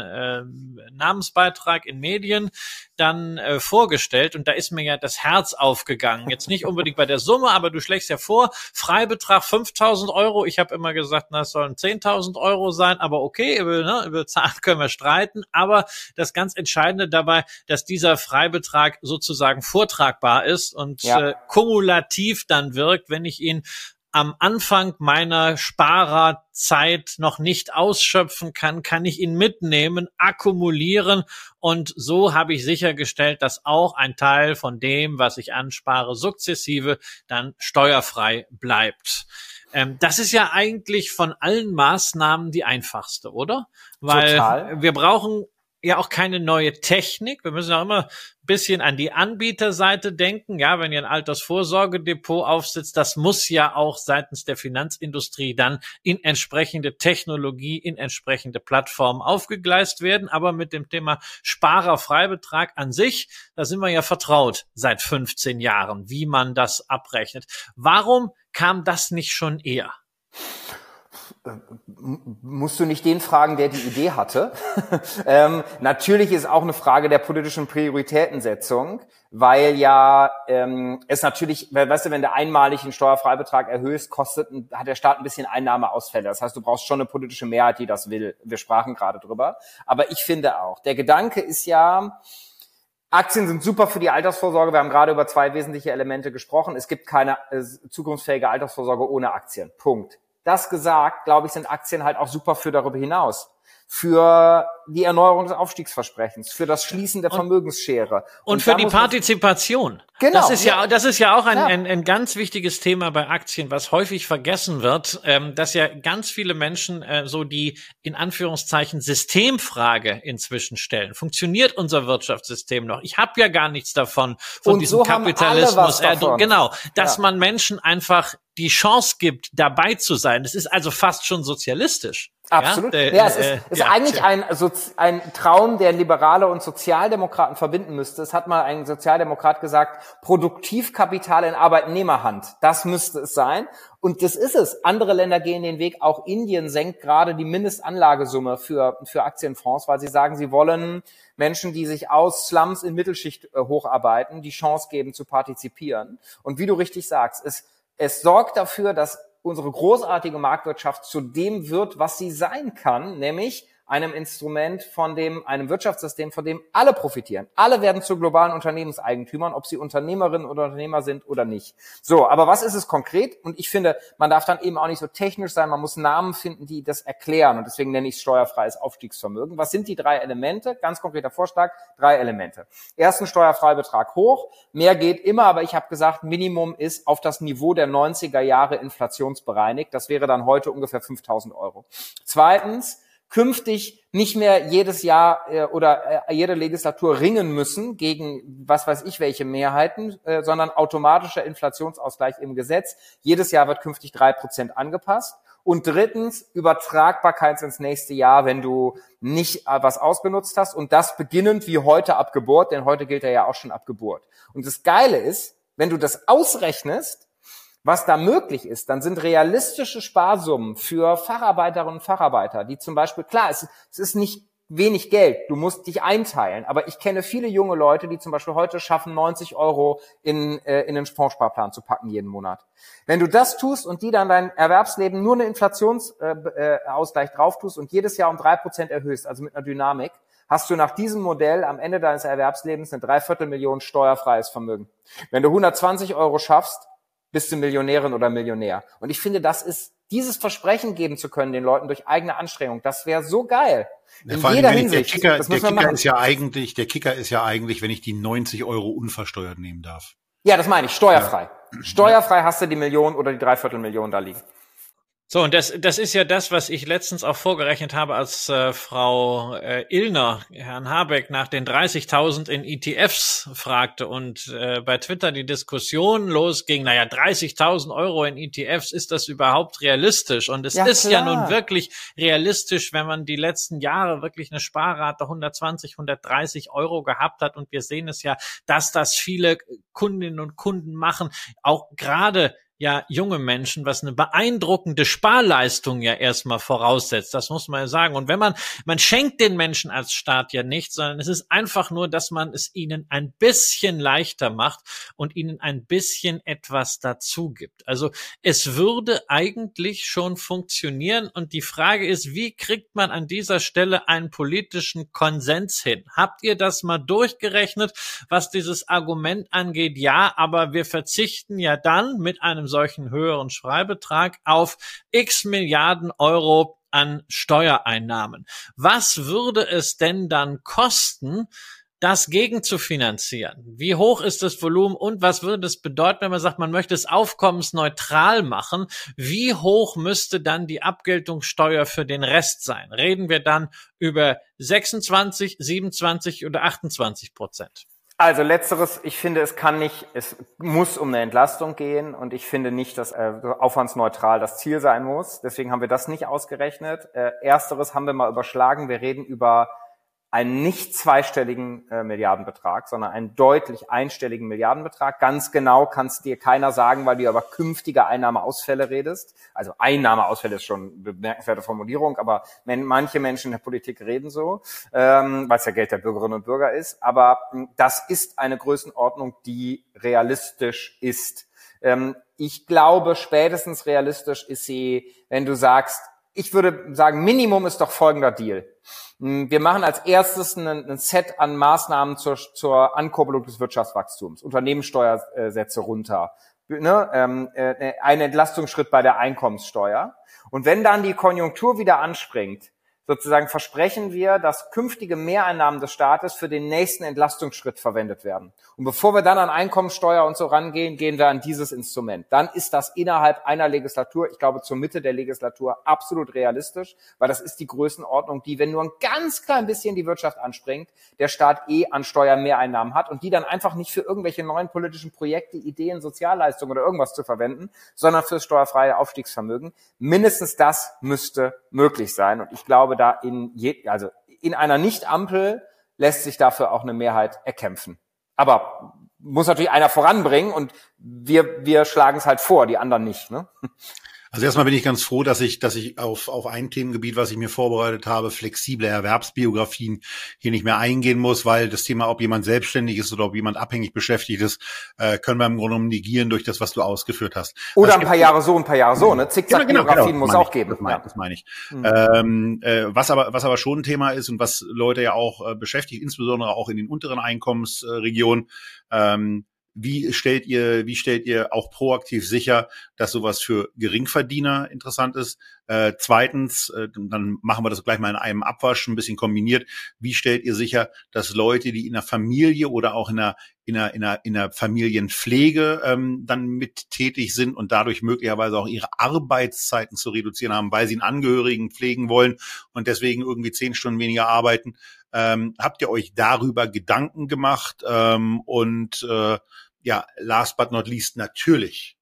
Namensbeitrag in Medien dann vorgestellt und da ist mir ja das Herz aufgegangen. Jetzt nicht unbedingt bei der Summe, aber du schlägst ja vor, Freibetrag 5.000 Euro. Ich habe immer gesagt, es sollen 10.000 Euro sein, aber okay, über Zahlen können wir streiten. Aber das ganz Entscheidende dabei, dass dieser Freibetrag sozusagen vortragbar ist und kumulativ dann wirkt, wenn ich ihn am Anfang meiner Sparerzeit noch nicht ausschöpfen kann ich ihn mitnehmen, akkumulieren und so habe ich sichergestellt, dass auch ein Teil von dem, was ich anspare, sukzessive dann steuerfrei bleibt. Das ist ja eigentlich von allen Maßnahmen die einfachste, oder? Weil wir brauchen ja auch keine neue Technik. Wir müssen auch immer ein bisschen an die Anbieterseite denken. Ja, wenn ihr ein Altersvorsorgedepot aufsetzt, das muss ja auch seitens der Finanzindustrie dann in entsprechende Technologie, in entsprechende Plattformen aufgegleist werden. Aber mit dem Thema Sparerfreibetrag an sich, da sind wir ja vertraut seit 15 Jahren, wie man das abrechnet. Warum kam das nicht schon eher? Musst du nicht den fragen, der die Idee hatte. Natürlich ist auch eine Frage der politischen Prioritätensetzung, weil ja es natürlich, weißt du, wenn du einmalig einen Steuerfreibetrag erhöhst, hat der Staat ein bisschen Einnahmeausfälle. Das heißt, du brauchst schon eine politische Mehrheit, die das will. Wir sprachen gerade drüber. Aber ich finde auch, der Gedanke ist ja, Aktien sind super für die Altersvorsorge. Wir haben gerade über 2 wesentliche Elemente gesprochen. Es gibt keine zukunftsfähige Altersvorsorge ohne Aktien. Punkt. Das gesagt, glaube ich, sind Aktien halt auch super für darüber hinaus. Für die Erneuerung des Aufstiegsversprechens, für das Schließen der Vermögensschere. Und für die Partizipation. Genau. Das ist ja auch ein ganz wichtiges Thema bei Aktien, was häufig vergessen wird, dass ja ganz viele Menschen so die, in Anführungszeichen, Systemfrage inzwischen stellen. Funktioniert unser Wirtschaftssystem noch? Ich habe ja gar nichts davon, von diesem so Kapitalismus. Genau, dass man Menschen einfach die Chance gibt, dabei zu sein. Das ist also fast schon sozialistisch. Absolut. Es ist eigentlich ein Traum, der Liberale und Sozialdemokraten verbinden müsste. Es hat mal ein Sozialdemokrat gesagt, Produktivkapital in Arbeitnehmerhand. Das müsste es sein. Und das ist es. Andere Länder gehen den Weg. Auch Indien senkt gerade die Mindestanlagesumme für Aktienfonds, weil sie sagen, sie wollen Menschen, die sich aus Slums in Mittelschicht hocharbeiten, die Chance geben zu partizipieren. Und wie du richtig sagst, es sorgt dafür, dass unsere großartige Marktwirtschaft zu dem wird, was sie sein kann, nämlich einem einem Wirtschaftssystem, von dem alle profitieren. Alle werden zu globalen Unternehmenseigentümern, ob sie Unternehmerinnen oder Unternehmer sind oder nicht. So, aber was ist es konkret? Und ich finde, man darf dann eben auch nicht so technisch sein, man muss Namen finden, die das erklären. Und deswegen nenne ich es steuerfreies Aufstiegsvermögen. Was sind die 3 Elemente? Ganz konkreter Vorschlag, 3 Elemente. Erstens, Steuerfreibetrag hoch. Mehr geht immer, aber ich habe gesagt, Minimum ist auf das Niveau der 90er Jahre inflationsbereinigt. Das wäre dann heute ungefähr 5.000 €. Zweitens, künftig nicht mehr jedes Jahr oder jede Legislatur ringen müssen gegen was weiß ich welche Mehrheiten, sondern automatischer Inflationsausgleich im Gesetz. Jedes Jahr wird künftig 3% angepasst. Und drittens, Übertragbarkeit ins nächste Jahr, wenn du nicht was ausgenutzt hast. Und das beginnend wie heute ab Geburt, denn heute gilt er ja auch schon ab Geburt. Und das Geile ist, wenn du das ausrechnest, was da möglich ist, dann sind realistische Sparsummen für Facharbeiterinnen und Facharbeiter, die zum Beispiel, klar, es ist nicht wenig Geld, du musst dich einteilen, aber ich kenne viele junge Leute, die zum Beispiel heute schaffen, 90 € in den Fondssparplan zu packen jeden Monat. Wenn du das tust und die dann dein Erwerbsleben nur eine Inflationsausgleich drauf tust und jedes Jahr um 3% erhöhst, also mit einer Dynamik, hast du nach diesem Modell am Ende deines Erwerbslebens eine 250.000 steuerfreies Vermögen. Wenn du 120 € schaffst, bist du Millionärin oder Millionär. Und ich finde, dieses Versprechen geben zu können den Leuten durch eigene Anstrengung, das wäre so geil. In jeder Hinsicht. Der Kicker ist ja eigentlich, wenn ich die 90 € unversteuert nehmen darf. Ja, das meine ich, steuerfrei. Ja. Steuerfrei hast du die Million oder die 250.000 da liegen. So, und das ist ja das, was ich letztens auch vorgerechnet habe, als Frau Illner Herrn Habeck nach den 30.000 in ETFs fragte und bei Twitter die Diskussion losging, 30.000 € in ETFs, ist das überhaupt realistisch? Und es ist ja nun wirklich realistisch, wenn man die letzten Jahre wirklich eine Sparrate 120, 130 € gehabt hat. Und wir sehen es ja, dass das viele Kundinnen und Kunden machen, auch gerade ja junge Menschen, was eine beeindruckende Sparleistung ja erstmal voraussetzt. Das muss man ja sagen. Und wenn man schenkt den Menschen als Staat ja nicht, sondern es ist einfach nur, dass man es ihnen ein bisschen leichter macht und ihnen ein bisschen etwas dazu gibt. Also es würde eigentlich schon funktionieren. Und die Frage ist, wie kriegt man an dieser Stelle einen politischen Konsens hin? Habt ihr das mal durchgerechnet, was dieses Argument angeht? Ja, aber wir verzichten ja dann mit einem solchen höheren Freibetrag auf x Milliarden € an Steuereinnahmen. Was würde es denn dann kosten, das gegenzufinanzieren? Wie hoch ist das Volumen und was würde das bedeuten, wenn man sagt, man möchte es aufkommensneutral machen? Wie hoch müsste dann die Abgeltungssteuer für den Rest sein? Reden wir dann über 26, 27 oder 28%? Also letzteres, ich finde, es muss um eine Entlastung gehen und ich finde nicht, dass aufwandsneutral das Ziel sein muss. Deswegen haben wir das nicht ausgerechnet. Ersteres haben wir mal überschlagen. Wir reden über einen nicht zweistelligen Milliardenbetrag, sondern einen deutlich einstelligen Milliardenbetrag. Ganz genau kann es dir keiner sagen, weil du über künftige Einnahmeausfälle redest. Also Einnahmeausfälle ist schon eine bemerkenswerte Formulierung, aber manche Menschen in der Politik reden so, weil es ja Geld der Bürgerinnen und Bürger ist. Aber das ist eine Größenordnung, die realistisch ist. Ich glaube, spätestens realistisch ist sie, wenn du sagst, ich würde sagen, Minimum ist doch folgender Deal. Wir machen als erstes ein Set an Maßnahmen zur Ankurbelung des Wirtschaftswachstums. Unternehmenssteuersätze runter. Ein Entlastungsschritt bei der Einkommenssteuer. Und wenn dann die Konjunktur wieder anspringt, sozusagen versprechen wir, dass künftige Mehreinnahmen des Staates für den nächsten Entlastungsschritt verwendet werden. Und bevor wir dann an Einkommensteuer und so rangehen, gehen wir an dieses Instrument. Dann ist das innerhalb einer Legislatur, ich glaube zur Mitte der Legislatur, absolut realistisch, weil das ist die Größenordnung, die, wenn nur ein ganz klein bisschen die Wirtschaft anspringt, der Staat an Steuermehreinnahmen hat und die dann einfach nicht für irgendwelche neuen politischen Projekte, Ideen, Sozialleistungen oder irgendwas zu verwenden, sondern fürs steuerfreie Aufstiegsvermögen. Mindestens das müsste möglich sein. Und ich glaube, da in einer Nicht-Ampel lässt sich dafür auch eine Mehrheit erkämpfen. Aber muss natürlich einer voranbringen und wir schlagen es halt vor, die anderen nicht, ne? Also erstmal bin ich ganz froh, dass ich auf ein Themengebiet, was ich mir vorbereitet habe, flexible Erwerbsbiografien, hier nicht mehr eingehen muss, weil das Thema, ob jemand selbstständig ist oder ob jemand abhängig beschäftigt ist, können wir im Grunde genommen negieren durch das, was du ausgeführt hast. Oder ein paar Jahre so, ne? Zickzack-Biografien muss auch geben. Das meine ich. Was aber schon ein Thema ist und was Leute ja auch beschäftigt, insbesondere auch in den unteren Einkommensregionen, wie stellt ihr auch proaktiv sicher, dass sowas für Geringverdiener interessant ist? Zweitens, dann machen wir das gleich mal in einem Abwasch, ein bisschen kombiniert. Wie stellt ihr sicher, dass Leute, die in der Familie oder auch in der Familienpflege dann mit tätig sind und dadurch möglicherweise auch ihre Arbeitszeiten zu reduzieren haben, weil sie einen Angehörigen pflegen wollen und deswegen irgendwie 10 Stunden weniger arbeiten? Habt ihr euch darüber Gedanken gemacht? Last but not least natürlich,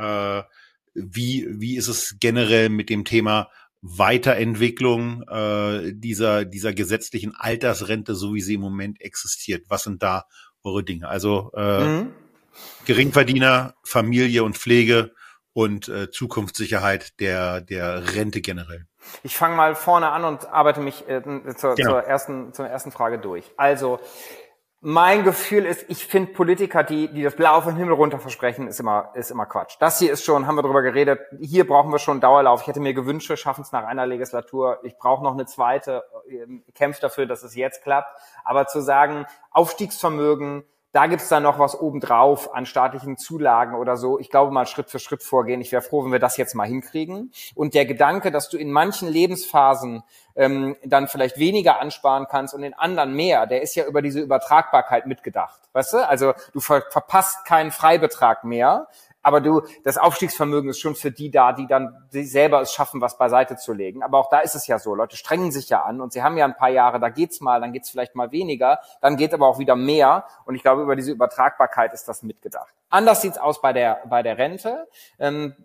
wie ist es generell mit dem Thema Weiterentwicklung dieser gesetzlichen Altersrente, so wie sie im Moment existiert? Was sind da eure Dinge? Also Geringverdiener, Familie und Pflege und Zukunftssicherheit der Rente generell. Ich fange mal vorne an und arbeite mich zur ersten Frage durch. Also mein Gefühl ist, ich finde Politiker, die das Blaue vom Himmel runter versprechen, ist immer Quatsch. Das hier ist schon, haben wir drüber geredet, hier brauchen wir schon einen Dauerlauf. Ich hätte mir gewünscht, wir schaffen es nach einer Legislatur. Ich brauche noch eine zweite, kämpfe dafür, dass es jetzt klappt. Aber zu sagen, Aufstiegsvermögen, da gibt's dann noch was obendrauf an staatlichen Zulagen oder so. Ich glaube, mal Schritt für Schritt vorgehen. Ich wäre froh, wenn wir das jetzt mal hinkriegen. Und der Gedanke, dass du in manchen Lebensphasen dann vielleicht weniger ansparen kannst und in anderen mehr, der ist ja über diese Übertragbarkeit mitgedacht. Weißt du? Also du verpasst keinen Freibetrag mehr. Aber das Aufstiegsvermögen ist schon für die da, die dann selber es schaffen, was beiseite zu legen. Aber auch da ist es ja so, Leute strengen sich ja an und sie haben ja ein paar Jahre, da geht's mal, dann geht's vielleicht mal weniger, dann geht aber auch wieder mehr. Und ich glaube, über diese Übertragbarkeit ist das mitgedacht. Anders sieht's aus bei der Rente. Beim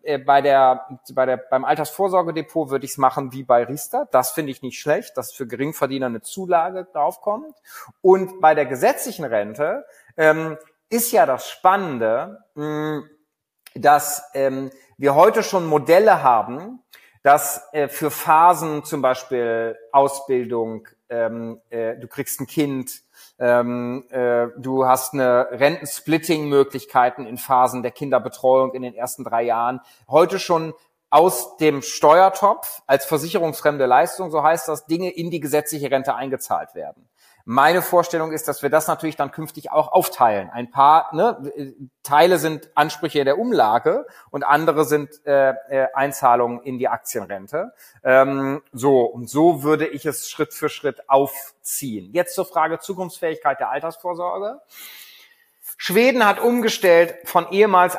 Altersvorsorgedepot würde ich es machen wie bei Riester. Das finde ich nicht schlecht, dass für Geringverdiener eine Zulage draufkommt. Und bei der gesetzlichen Rente ist ja das Spannende, dass wir heute schon Modelle haben, dass für Phasen zum Beispiel Ausbildung, du kriegst ein Kind, du hast eine Rentensplitting-Möglichkeiten in Phasen der Kinderbetreuung in den ersten 3 Jahren, heute schon aus dem Steuertopf als versicherungsfremde Leistung, so heißt das, Dinge in die gesetzliche Rente eingezahlt werden. Meine Vorstellung ist, dass wir das natürlich dann künftig auch aufteilen. Ein paar Teile sind Ansprüche der Umlage und andere sind Einzahlungen in die Aktienrente. So würde ich es Schritt für Schritt aufziehen. Jetzt zur Frage Zukunftsfähigkeit der Altersvorsorge. Schweden hat umgestellt von ehemals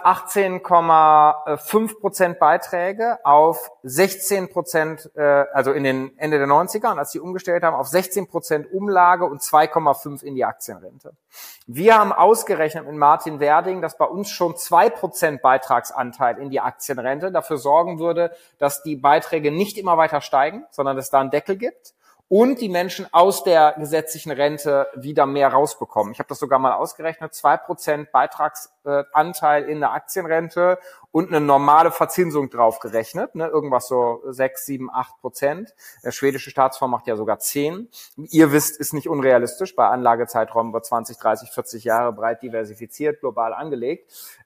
18,5% Beiträge auf 16%, also in den Ende der 90er, und als sie umgestellt haben, auf 16% Umlage und 2,5 in die Aktienrente. Wir haben ausgerechnet mit Martin Werding, dass bei uns schon 2% Beitragsanteil in die Aktienrente dafür sorgen würde, dass die Beiträge nicht immer weiter steigen, sondern es da einen Deckel gibt. und die Menschen aus der gesetzlichen Rente wieder mehr rausbekommen. Ich habe das sogar mal ausgerechnet, 2% Beitragsanteil in der Aktienrente und eine normale Verzinsung draufgerechnet, ne, irgendwas so 6, 7, 8%. Der schwedische Staatsfonds macht ja sogar 10. Ihr wisst, ist nicht unrealistisch bei Anlagezeiträumen über 20, 30, 40 Jahre breit diversifiziert, global angelegt.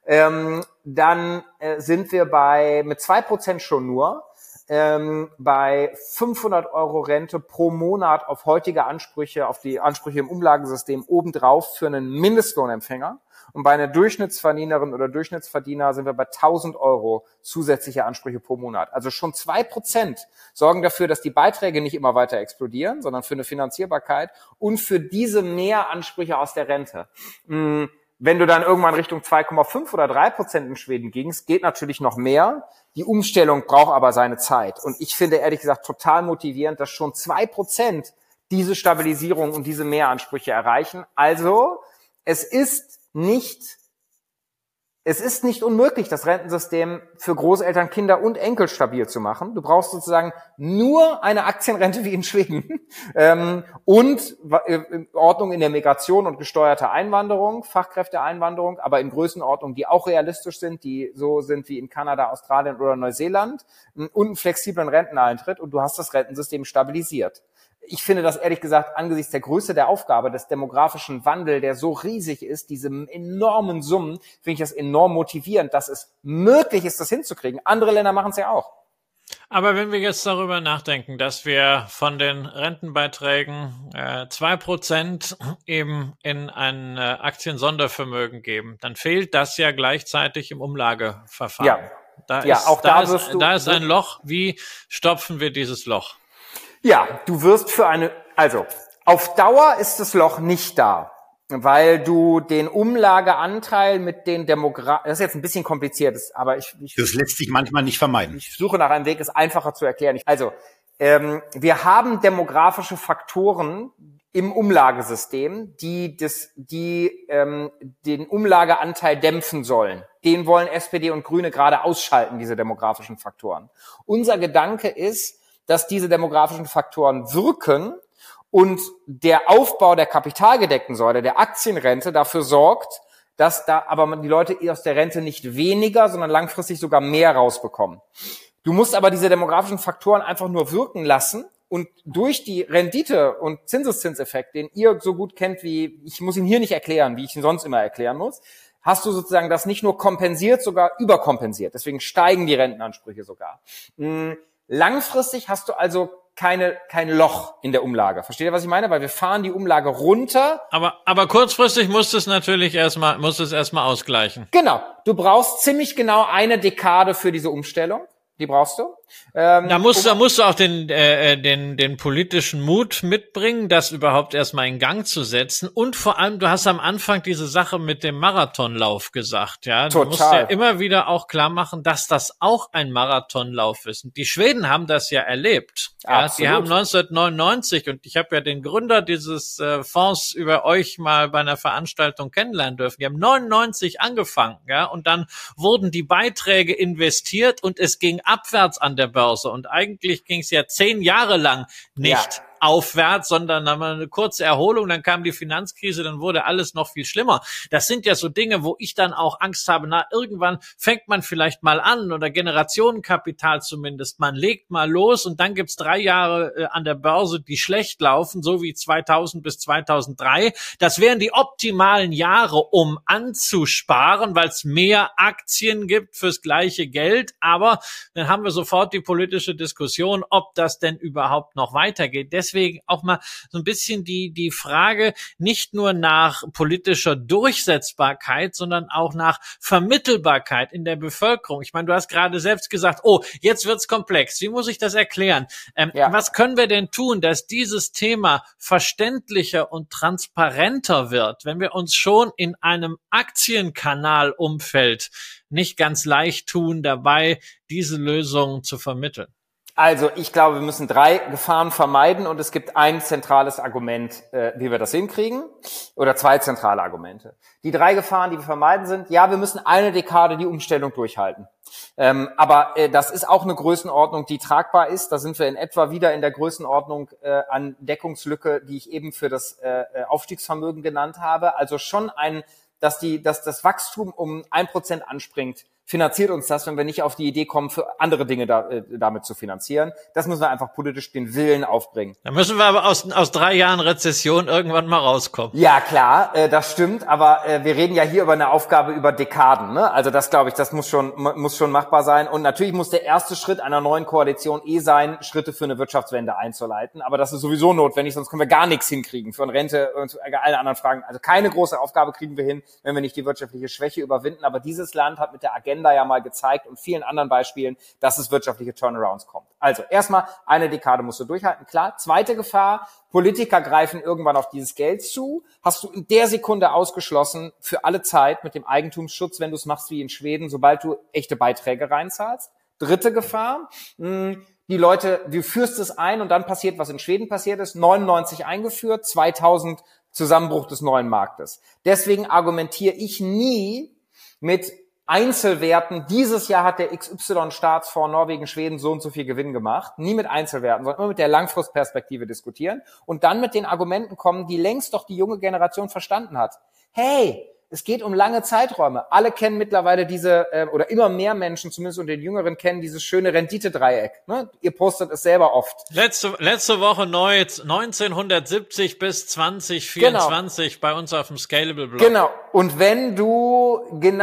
Dann sind wir mit 2% schon nur bei 500 € Rente pro Monat auf heutige Ansprüche, auf die Ansprüche im Umlagensystem obendrauf für einen Mindestlohnempfänger. Und bei einer Durchschnittsverdienerin oder Durchschnittsverdiener sind wir bei 1.000 € zusätzliche Ansprüche pro Monat. Also schon 2% sorgen dafür, dass die Beiträge nicht immer weiter explodieren, sondern für eine Finanzierbarkeit und für diese Mehransprüche aus der Rente. Wenn du dann irgendwann Richtung 2,5 oder 3% in Schweden gingst, geht natürlich noch mehr. Die Umstellung braucht aber seine Zeit. Und ich finde ehrlich gesagt total motivierend, dass schon 2% diese Stabilisierung und diese Mehransprüche erreichen. Also es ist nicht unmöglich, das Rentensystem für Großeltern, Kinder und Enkel stabil zu machen. Du brauchst sozusagen nur eine Aktienrente wie in Schweden und Ordnung in der Migration und gesteuerte Einwanderung, Fachkräfteeinwanderung, aber in Größenordnungen, die auch realistisch sind, die so sind wie in Kanada, Australien oder Neuseeland und einen flexiblen Renteneintritt und du hast das Rentensystem stabilisiert. Ich finde das ehrlich gesagt angesichts der Größe der Aufgabe des demografischen Wandels, der so riesig ist, diese enormen Summen, finde ich das enorm motivierend, dass es möglich ist, das hinzukriegen. Andere Länder machen es ja auch. Aber wenn wir jetzt darüber nachdenken, dass wir von den Rentenbeiträgen 2% eben in ein Aktiensondervermögen geben, dann fehlt das ja gleichzeitig im Umlageverfahren. Ja, da ist ein Loch. Wie stopfen wir dieses Loch? Ja, du wirst auf Dauer ist das Loch nicht da, weil du den Umlageanteil mit den das ist jetzt ein bisschen kompliziert, aber das lässt sich manchmal nicht vermeiden. Ich suche nach einem Weg, es einfacher zu erklären. Wir haben demografische Faktoren im Umlagesystem, die den Umlageanteil dämpfen sollen. Den wollen SPD und Grüne gerade ausschalten, diese demografischen Faktoren. Unser Gedanke ist, dass diese demografischen Faktoren wirken und der Aufbau der kapitalgedeckten Säule, der Aktienrente, dafür sorgt, dass da aber die Leute aus der Rente nicht weniger, sondern langfristig sogar mehr rausbekommen. Du musst aber diese demografischen Faktoren einfach nur wirken lassen und durch die Rendite- und Zinseszinseffekt, den ihr so gut kennt ich muss ihn hier nicht erklären, wie ich ihn sonst immer erklären muss, hast du sozusagen das nicht nur kompensiert, sogar überkompensiert. Deswegen steigen die Rentenansprüche sogar. Langfristig hast du also kein Loch in der Umlage. Versteht ihr, was ich meine? Weil wir fahren die Umlage runter. Aber kurzfristig muss es erstmal ausgleichen. Genau. Du brauchst ziemlich genau eine Dekade für diese Umstellung. Die brauchst du. Da musst du auch den politischen Mut mitbringen, das überhaupt erstmal in Gang zu setzen. Und vor allem, du hast am Anfang diese Sache mit dem Marathonlauf gesagt, ja. Du musst ja immer wieder auch klar machen, dass das auch ein Marathonlauf ist. Und die Schweden haben das ja erlebt. Ja, die haben 1999, und ich habe ja den Gründer dieses Fonds über euch mal bei einer Veranstaltung kennenlernen dürfen. Die haben 99 angefangen, ja, und dann wurden die Beiträge investiert und es ging abwärts an der Börse. Und eigentlich ging es ja 10 Jahre lang nicht aufwärts, sondern dann mal eine kurze Erholung, dann kam die Finanzkrise, dann wurde alles noch viel schlimmer. Das sind ja so Dinge, wo ich dann auch Angst habe, irgendwann fängt man vielleicht mal an oder Generationenkapital zumindest, man legt mal los und dann gibt's 3 Jahre an der Börse, die schlecht laufen, so wie 2000 bis 2003. Das wären die optimalen Jahre, um anzusparen, weil es mehr Aktien gibt fürs gleiche Geld, aber dann haben wir sofort die politische Diskussion, ob das denn überhaupt noch weitergeht. Deswegen auch mal so ein bisschen die Frage nicht nur nach politischer Durchsetzbarkeit, sondern auch nach Vermittelbarkeit in der Bevölkerung. Ich meine, du hast gerade selbst gesagt, jetzt wird's komplex. Wie muss ich das erklären? Was können wir denn tun, dass dieses Thema verständlicher und transparenter wird, wenn wir uns schon in einem Aktienkanalumfeld nicht ganz leicht tun, dabei diese Lösungen zu vermitteln? Also ich glaube, wir müssen 3 Gefahren vermeiden und es gibt ein zentrales Argument, wie wir das hinkriegen, oder 2 zentrale Argumente. Die 3 Gefahren, die wir vermeiden sind, ja, wir müssen eine Dekade die Umstellung durchhalten. Aber das ist auch eine Größenordnung, die tragbar ist. Da sind wir in etwa wieder in der Größenordnung an Deckungslücke, die ich eben für das Aufstiegsvermögen genannt habe. Also schon dass das Wachstum um 1% anspringt, finanziert uns das, wenn wir nicht auf die Idee kommen, für andere Dinge damit zu finanzieren. Das müssen wir einfach politisch den Willen aufbringen. Da müssen wir aber aus 3 Jahren Rezession irgendwann mal rauskommen. Ja, klar, das stimmt, aber wir reden ja hier über eine Aufgabe über Dekaden, ne? Also das, glaube ich, das muss schon machbar sein. Und natürlich muss der erste Schritt einer neuen Koalition sein, Schritte für eine Wirtschaftswende einzuleiten. Aber das ist sowieso notwendig, sonst können wir gar nichts hinkriegen für eine Rente und alle anderen Fragen. Also keine große Aufgabe kriegen wir hin, wenn wir nicht die wirtschaftliche Schwäche überwinden. Aber dieses Land hat mit der Agenda ja mal gezeigt und vielen anderen Beispielen, dass es wirtschaftliche Turnarounds kommt. Also erstmal, eine Dekade musst du durchhalten, klar. Zweite Gefahr, Politiker greifen irgendwann auf dieses Geld zu. Hast du in der Sekunde ausgeschlossen für alle Zeit mit dem Eigentumsschutz, wenn du es machst wie in Schweden, sobald du echte Beiträge reinzahlst. Dritte Gefahr, die Leute, du führst es ein und dann passiert, was in Schweden passiert ist, 99 eingeführt, 2000 Zusammenbruch des neuen Marktes. Deswegen argumentiere ich nie mit Einzelwerten. Dieses Jahr hat der XY-Staatsfonds Norwegen, Schweden so und so viel Gewinn gemacht. Nie mit Einzelwerten, sondern immer mit der Langfristperspektive diskutieren und dann mit den Argumenten kommen, die längst doch die junge Generation verstanden hat. Hey, es geht um lange Zeiträume. Alle kennen mittlerweile oder immer mehr Menschen, zumindest unter den Jüngeren, kennen dieses schöne Renditedreieck. Ne? Ihr postet es selber oft. Letzte Woche neu, 1970 bis 2024 bei uns auf dem Scalable-Blog. Genau. Und wenn du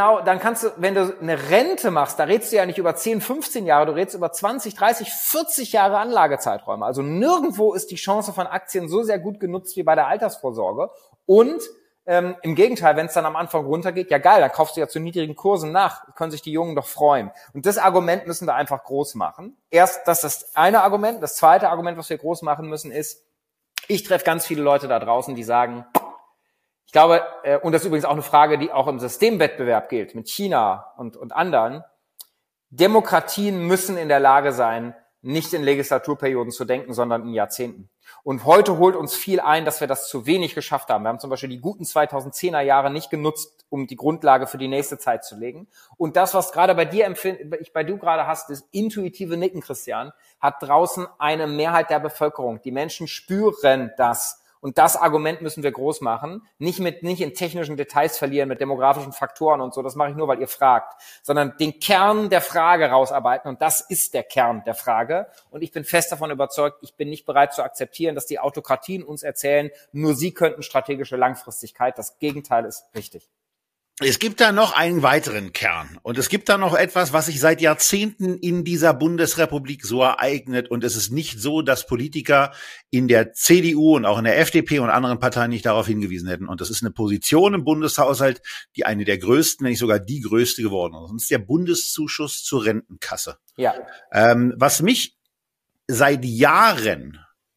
wenn du eine Rente machst, da redest du ja nicht über 10, 15 Jahre, du redest über 20, 30, 40 Jahre Anlagezeiträume. Also nirgendwo ist die Chance von Aktien so sehr gut genutzt wie bei der Altersvorsorge. Und im Gegenteil, wenn es dann am Anfang runtergeht, ja geil, dann kaufst du ja zu niedrigen Kursen nach, können sich die Jungen doch freuen. Und das Argument müssen wir einfach groß machen. Das ist das eine Argument. Das zweite Argument, was wir groß machen müssen, ist, ich treffe ganz viele Leute da draußen, die sagen, ich glaube, und das ist übrigens auch eine Frage, die auch im Systemwettbewerb gilt, mit China und anderen, Demokratien müssen in der Lage sein, nicht in Legislaturperioden zu denken, sondern in Jahrzehnten. Und heute holt uns viel ein, dass wir das zu wenig geschafft haben. Wir haben zum Beispiel die guten 2010er Jahre nicht genutzt, um die Grundlage für die nächste Zeit zu legen. Und das, was gerade bei dir bei du gerade hast, das intuitive Nicken, Christian, hat draußen eine Mehrheit der Bevölkerung. Die Menschen spüren das. Und das Argument müssen wir groß machen, nicht in technischen Details verlieren, mit demografischen Faktoren und so, das mache ich nur, weil ihr fragt, sondern den Kern der Frage rausarbeiten und das ist der Kern der Frage. Und ich bin fest davon überzeugt, ich bin nicht bereit zu akzeptieren, dass die Autokratien uns erzählen, nur sie könnten strategische Langfristigkeit. Das Gegenteil ist richtig. Es gibt da noch einen weiteren Kern und es gibt da noch etwas, was sich seit Jahrzehnten in dieser Bundesrepublik so ereignet und es ist nicht so, dass Politiker in der CDU und auch in der FDP und anderen Parteien nicht darauf hingewiesen hätten und das ist eine Position im Bundeshaushalt, die eine der größten, wenn nicht sogar die größte geworden ist. Und das ist der Bundeszuschuss zur Rentenkasse. Ja. Was mich seit Jahren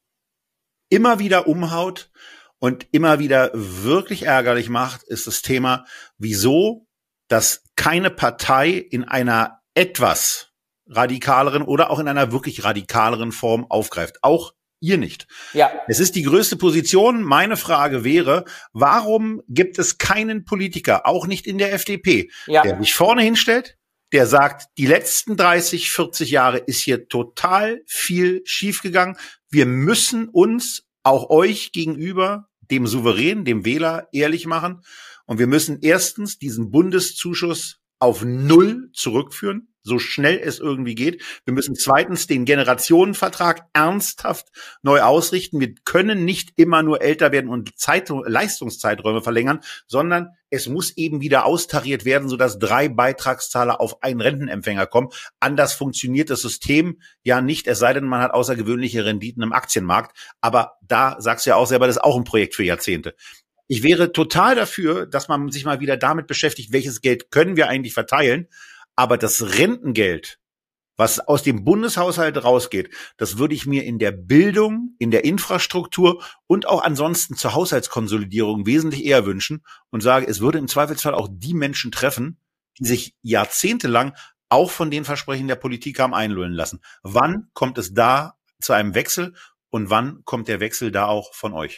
immer wieder umhaut und immer wieder wirklich ärgerlich macht, ist das Thema, wieso das keine Partei in einer etwas radikaleren oder auch in einer wirklich radikaleren Form aufgreift. Auch ihr nicht. Ja. Es ist die größte Position. Meine Frage wäre, warum gibt es keinen Politiker, auch nicht in der FDP, der sich vorne hinstellt, der sagt, die letzten 30, 40 Jahre ist hier total viel schiefgegangen. Wir müssen uns auch euch gegenüber, dem Souverän, dem Wähler, ehrlich machen. Und wir müssen erstens diesen Bundeszuschuss auf 0 zurückführen, so schnell es irgendwie geht. Wir müssen zweitens den Generationenvertrag ernsthaft neu ausrichten. Wir können nicht immer nur älter werden und Leistungszeiträume verlängern, sondern es muss eben wieder austariert werden, sodass 3 Beitragszahler auf einen Rentenempfänger kommen. Anders funktioniert das System ja nicht, es sei denn, man hat außergewöhnliche Renditen im Aktienmarkt. Aber da sagst du ja auch selber, das ist auch ein Projekt für Jahrzehnte. Ich wäre total dafür, dass man sich mal wieder damit beschäftigt, welches Geld können wir eigentlich verteilen. Aber das Rentengeld, was aus dem Bundeshaushalt rausgeht, das würde ich mir in der Bildung, in der Infrastruktur und auch ansonsten zur Haushaltskonsolidierung wesentlich eher wünschen und sage, es würde im Zweifelsfall auch die Menschen treffen, die sich jahrzehntelang auch von den Versprechen der Politik haben einlullen lassen. Wann kommt es da zu einem Wechsel und wann kommt der Wechsel da auch von euch?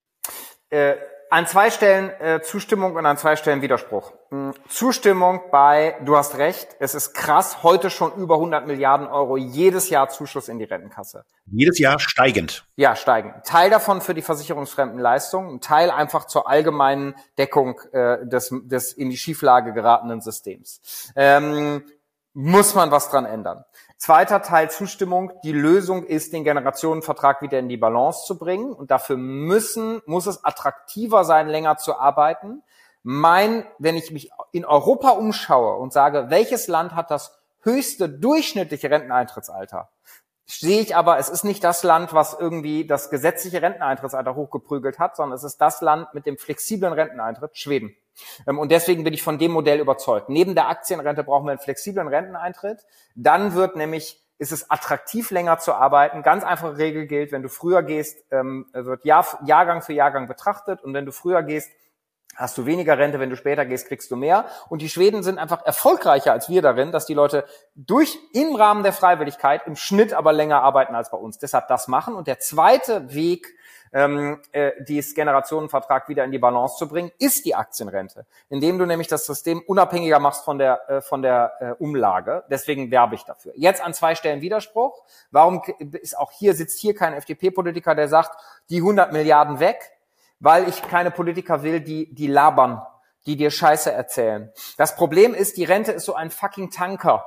An 2 Stellen Zustimmung und an 2 Stellen Widerspruch. Zustimmung du hast recht, es ist krass, heute schon über 100 Milliarden Euro jedes Jahr Zuschuss in die Rentenkasse. Jedes Jahr steigend. Ja, steigend. Ein Teil davon für die versicherungsfremden Leistungen, ein Teil einfach zur allgemeinen Deckung des in die Schieflage geratenen Systems. Muss man was dran ändern. Zweiter Teil Zustimmung. Die Lösung ist, den Generationenvertrag wieder in die Balance zu bringen. Und dafür muss es attraktiver sein, länger zu arbeiten. Wenn ich mich in Europa umschaue und sage, welches Land hat das höchste durchschnittliche Renteneintrittsalter, sehe ich aber, es ist nicht das Land, was irgendwie das gesetzliche Renteneintrittsalter hochgeprügelt hat, sondern es ist das Land mit dem flexiblen Renteneintritt, Schweden. Und deswegen bin ich von dem Modell überzeugt. Neben der Aktienrente brauchen wir einen flexiblen Renteneintritt. Dann ist es attraktiv, länger zu arbeiten. Ganz einfache Regel gilt, wenn du früher gehst, wird Jahrgang für Jahrgang betrachtet. Und wenn du früher gehst, hast du weniger Rente. Wenn du später gehst, kriegst du mehr. Und die Schweden sind einfach erfolgreicher als wir darin, dass die Leute im Rahmen der Freiwilligkeit im Schnitt aber länger arbeiten als bei uns. Deshalb das machen. Und der zweite Weg, dieses Generationenvertrag wieder in die Balance zu bringen, ist die Aktienrente, indem du nämlich das System unabhängiger machst von der Umlage. Deswegen werbe ich dafür. Jetzt an 2 Stellen Widerspruch. Warum sitzt hier kein FDP-Politiker, der sagt, die 100 Milliarden weg, weil ich keine Politiker will, die labern, die dir Scheiße erzählen. Das Problem ist, die Rente ist so ein fucking Tanker.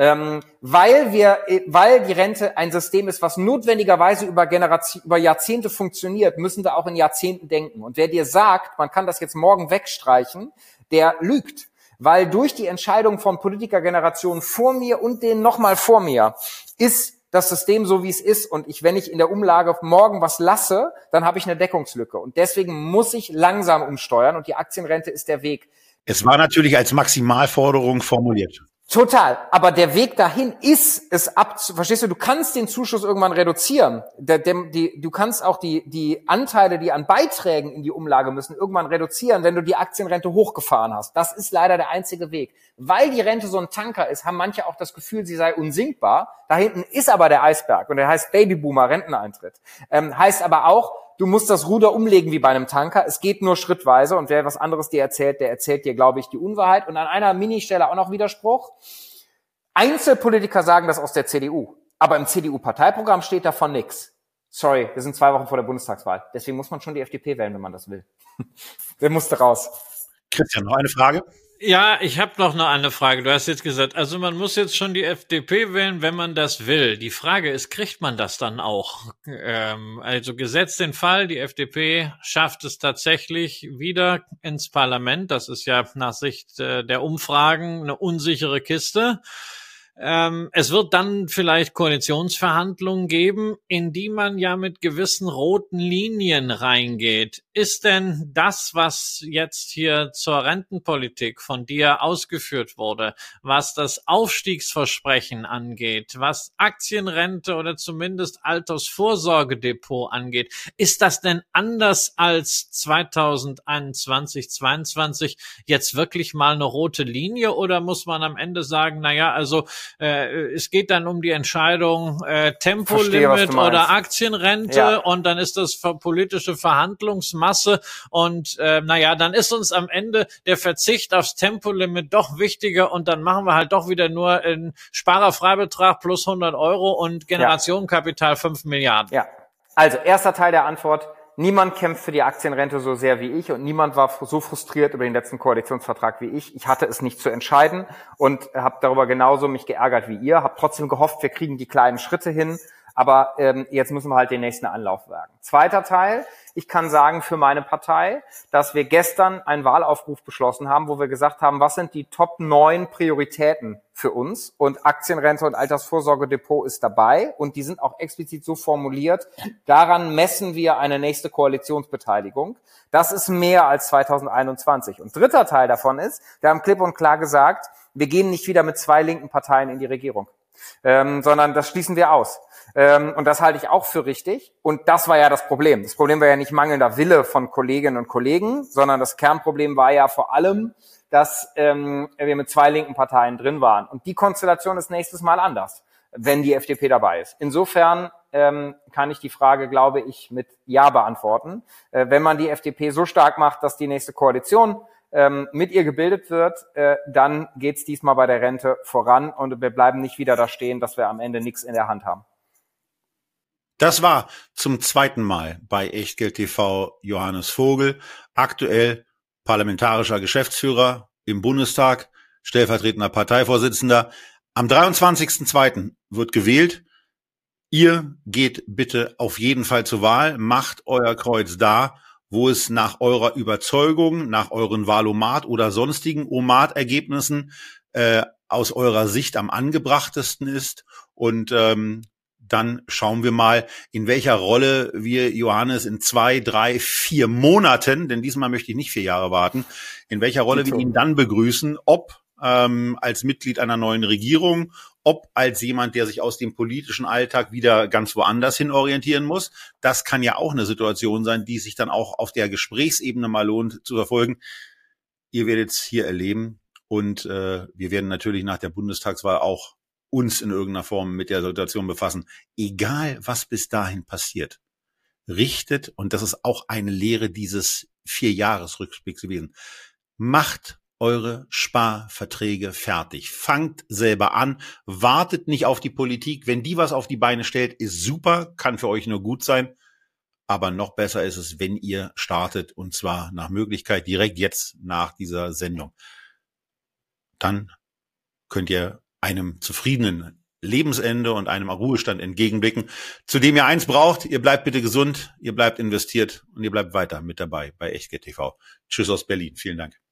Weil die Rente ein System ist, was notwendigerweise über Jahrzehnte funktioniert, müssen wir auch in Jahrzehnten denken. Und wer dir sagt, man kann das jetzt morgen wegstreichen, der lügt. Weil durch die Entscheidung von Politikergenerationen vor mir und denen nochmal vor mir ist das System so, wie es ist. Und wenn ich in der Umlage morgen was lasse, dann habe ich eine Deckungslücke. Und deswegen muss ich langsam umsteuern. Und die Aktienrente ist der Weg. Es war natürlich als Maximalforderung formuliert. Total. Aber der Weg dahin ist es verstehst du, du kannst den Zuschuss irgendwann reduzieren. Du kannst auch die Anteile, die an Beiträgen in die Umlage müssen, irgendwann reduzieren, wenn du die Aktienrente hochgefahren hast. Das ist leider der einzige Weg. Weil die Rente so ein Tanker ist, haben manche auch das Gefühl, sie sei unsinkbar. Da hinten ist aber der Eisberg und der heißt Babyboomer Renteneintritt. Heißt aber auch, du musst das Ruder umlegen wie bei einem Tanker. Es geht nur schrittweise. Und wer was anderes dir erzählt, der erzählt dir, glaube ich, die Unwahrheit. Und an einer Ministelle auch noch Widerspruch. Einzelpolitiker sagen das aus der CDU. Aber im CDU-Parteiprogramm steht davon nichts. Sorry, wir sind 2 Wochen vor der Bundestagswahl. Deswegen muss man schon die FDP wählen, wenn man das will. Der musste raus. Christian, noch eine Frage? Ja, ich habe noch eine Frage. Du hast jetzt gesagt, also man muss jetzt schon die FDP wählen, wenn man das will. Die Frage ist, kriegt man das dann auch? Also gesetzt den Fall, die FDP schafft es tatsächlich wieder ins Parlament. Das ist ja nach Sicht der Umfragen eine unsichere Kiste. Es wird dann vielleicht Koalitionsverhandlungen geben, in die man ja mit gewissen roten Linien reingeht. Ist denn das, was jetzt hier zur Rentenpolitik von dir ausgeführt wurde, was das Aufstiegsversprechen angeht, was Aktienrente oder zumindest Altersvorsorgedepot angeht, ist das denn anders als 2021, 2022 jetzt wirklich mal eine rote Linie oder muss man am Ende sagen, naja, also es geht dann um die Entscheidung Tempolimit oder Aktienrente und dann ist das politische Verhandlungsmasse und dann ist uns am Ende der Verzicht aufs Tempolimit doch wichtiger und dann machen wir halt doch wieder nur einen Sparerfreibetrag plus 100 Euro und Generationenkapital 5 Milliarden. Ja, also erster Teil der Antwort. Niemand kämpft für die Aktienrente so sehr wie ich und niemand war so frustriert über den letzten Koalitionsvertrag wie ich. Ich hatte es nicht zu entscheiden und habe darüber genauso mich geärgert wie ihr, habe trotzdem gehofft, wir kriegen die kleinen Schritte hin, aber jetzt müssen wir halt den nächsten Anlauf wagen. Zweiter Teil, ich kann sagen für meine Partei, dass wir gestern einen Wahlaufruf beschlossen haben, wo wir gesagt haben, was sind die Top 9 Prioritäten für uns und Aktienrente und Altersvorsorgedepot ist dabei und die sind auch explizit so formuliert, daran messen wir eine nächste Koalitionsbeteiligung. Das ist mehr als 2021. Und dritter Teil davon ist, wir haben klipp und klar gesagt, wir gehen nicht wieder mit 2 linken Parteien in die Regierung. sondern das schließen wir aus. Und das halte ich auch für richtig. Und das war ja das Problem. Das Problem war ja nicht mangelnder Wille von Kolleginnen und Kollegen, sondern das Kernproblem war ja vor allem, dass wir mit 2 linken Parteien drin waren. Und die Konstellation ist nächstes Mal anders, wenn die FDP dabei ist. Insofern kann ich die Frage, glaube ich, mit Ja beantworten. Wenn man die FDP so stark macht, dass die nächste Koalition mit ihr gebildet wird, dann geht's diesmal bei der Rente voran und wir bleiben nicht wieder da stehen, dass wir am Ende nichts in der Hand haben. Das war zum 2. Mal bei Echtgeld TV Johannes Vogel, aktuell parlamentarischer Geschäftsführer im Bundestag, stellvertretender Parteivorsitzender. Am 23.02. wird gewählt. Ihr geht bitte auf jeden Fall zur Wahl, macht euer Kreuz da, wo es nach eurer Überzeugung, nach euren Wahlomat oder sonstigen Omat-Ergebnissen aus eurer Sicht am angebrachtesten ist. Und dann schauen wir mal, in welcher Rolle wir Johannes in 2, 3, 4 Monaten, denn diesmal möchte ich nicht 4 Jahre warten, in welcher Rolle wir ihn dann begrüßen, ob als Mitglied einer neuen Regierung, ob als jemand, der sich aus dem politischen Alltag wieder ganz woanders hin orientieren muss. Das kann ja auch eine Situation sein, die sich dann auch auf der Gesprächsebene mal lohnt zu verfolgen. Ihr werdet es hier erleben und wir werden natürlich nach der Bundestagswahl auch uns in irgendeiner Form mit der Situation befassen. Egal, was bis dahin passiert, richtet, und das ist auch eine Lehre dieses 4-Jahres-Rückblicks gewesen, macht eure Sparverträge fertig. Fangt selber an, wartet nicht auf die Politik. Wenn die was auf die Beine stellt, ist super, kann für euch nur gut sein. Aber noch besser ist es, wenn ihr startet, und zwar nach Möglichkeit direkt jetzt nach dieser Sendung. Dann könnt ihr einem zufriedenen Lebensende und einem Ruhestand entgegenblicken, zu dem ihr eins braucht: ihr bleibt bitte gesund, ihr bleibt investiert und ihr bleibt weiter mit dabei bei Echtgeld TV. Tschüss aus Berlin. Vielen Dank.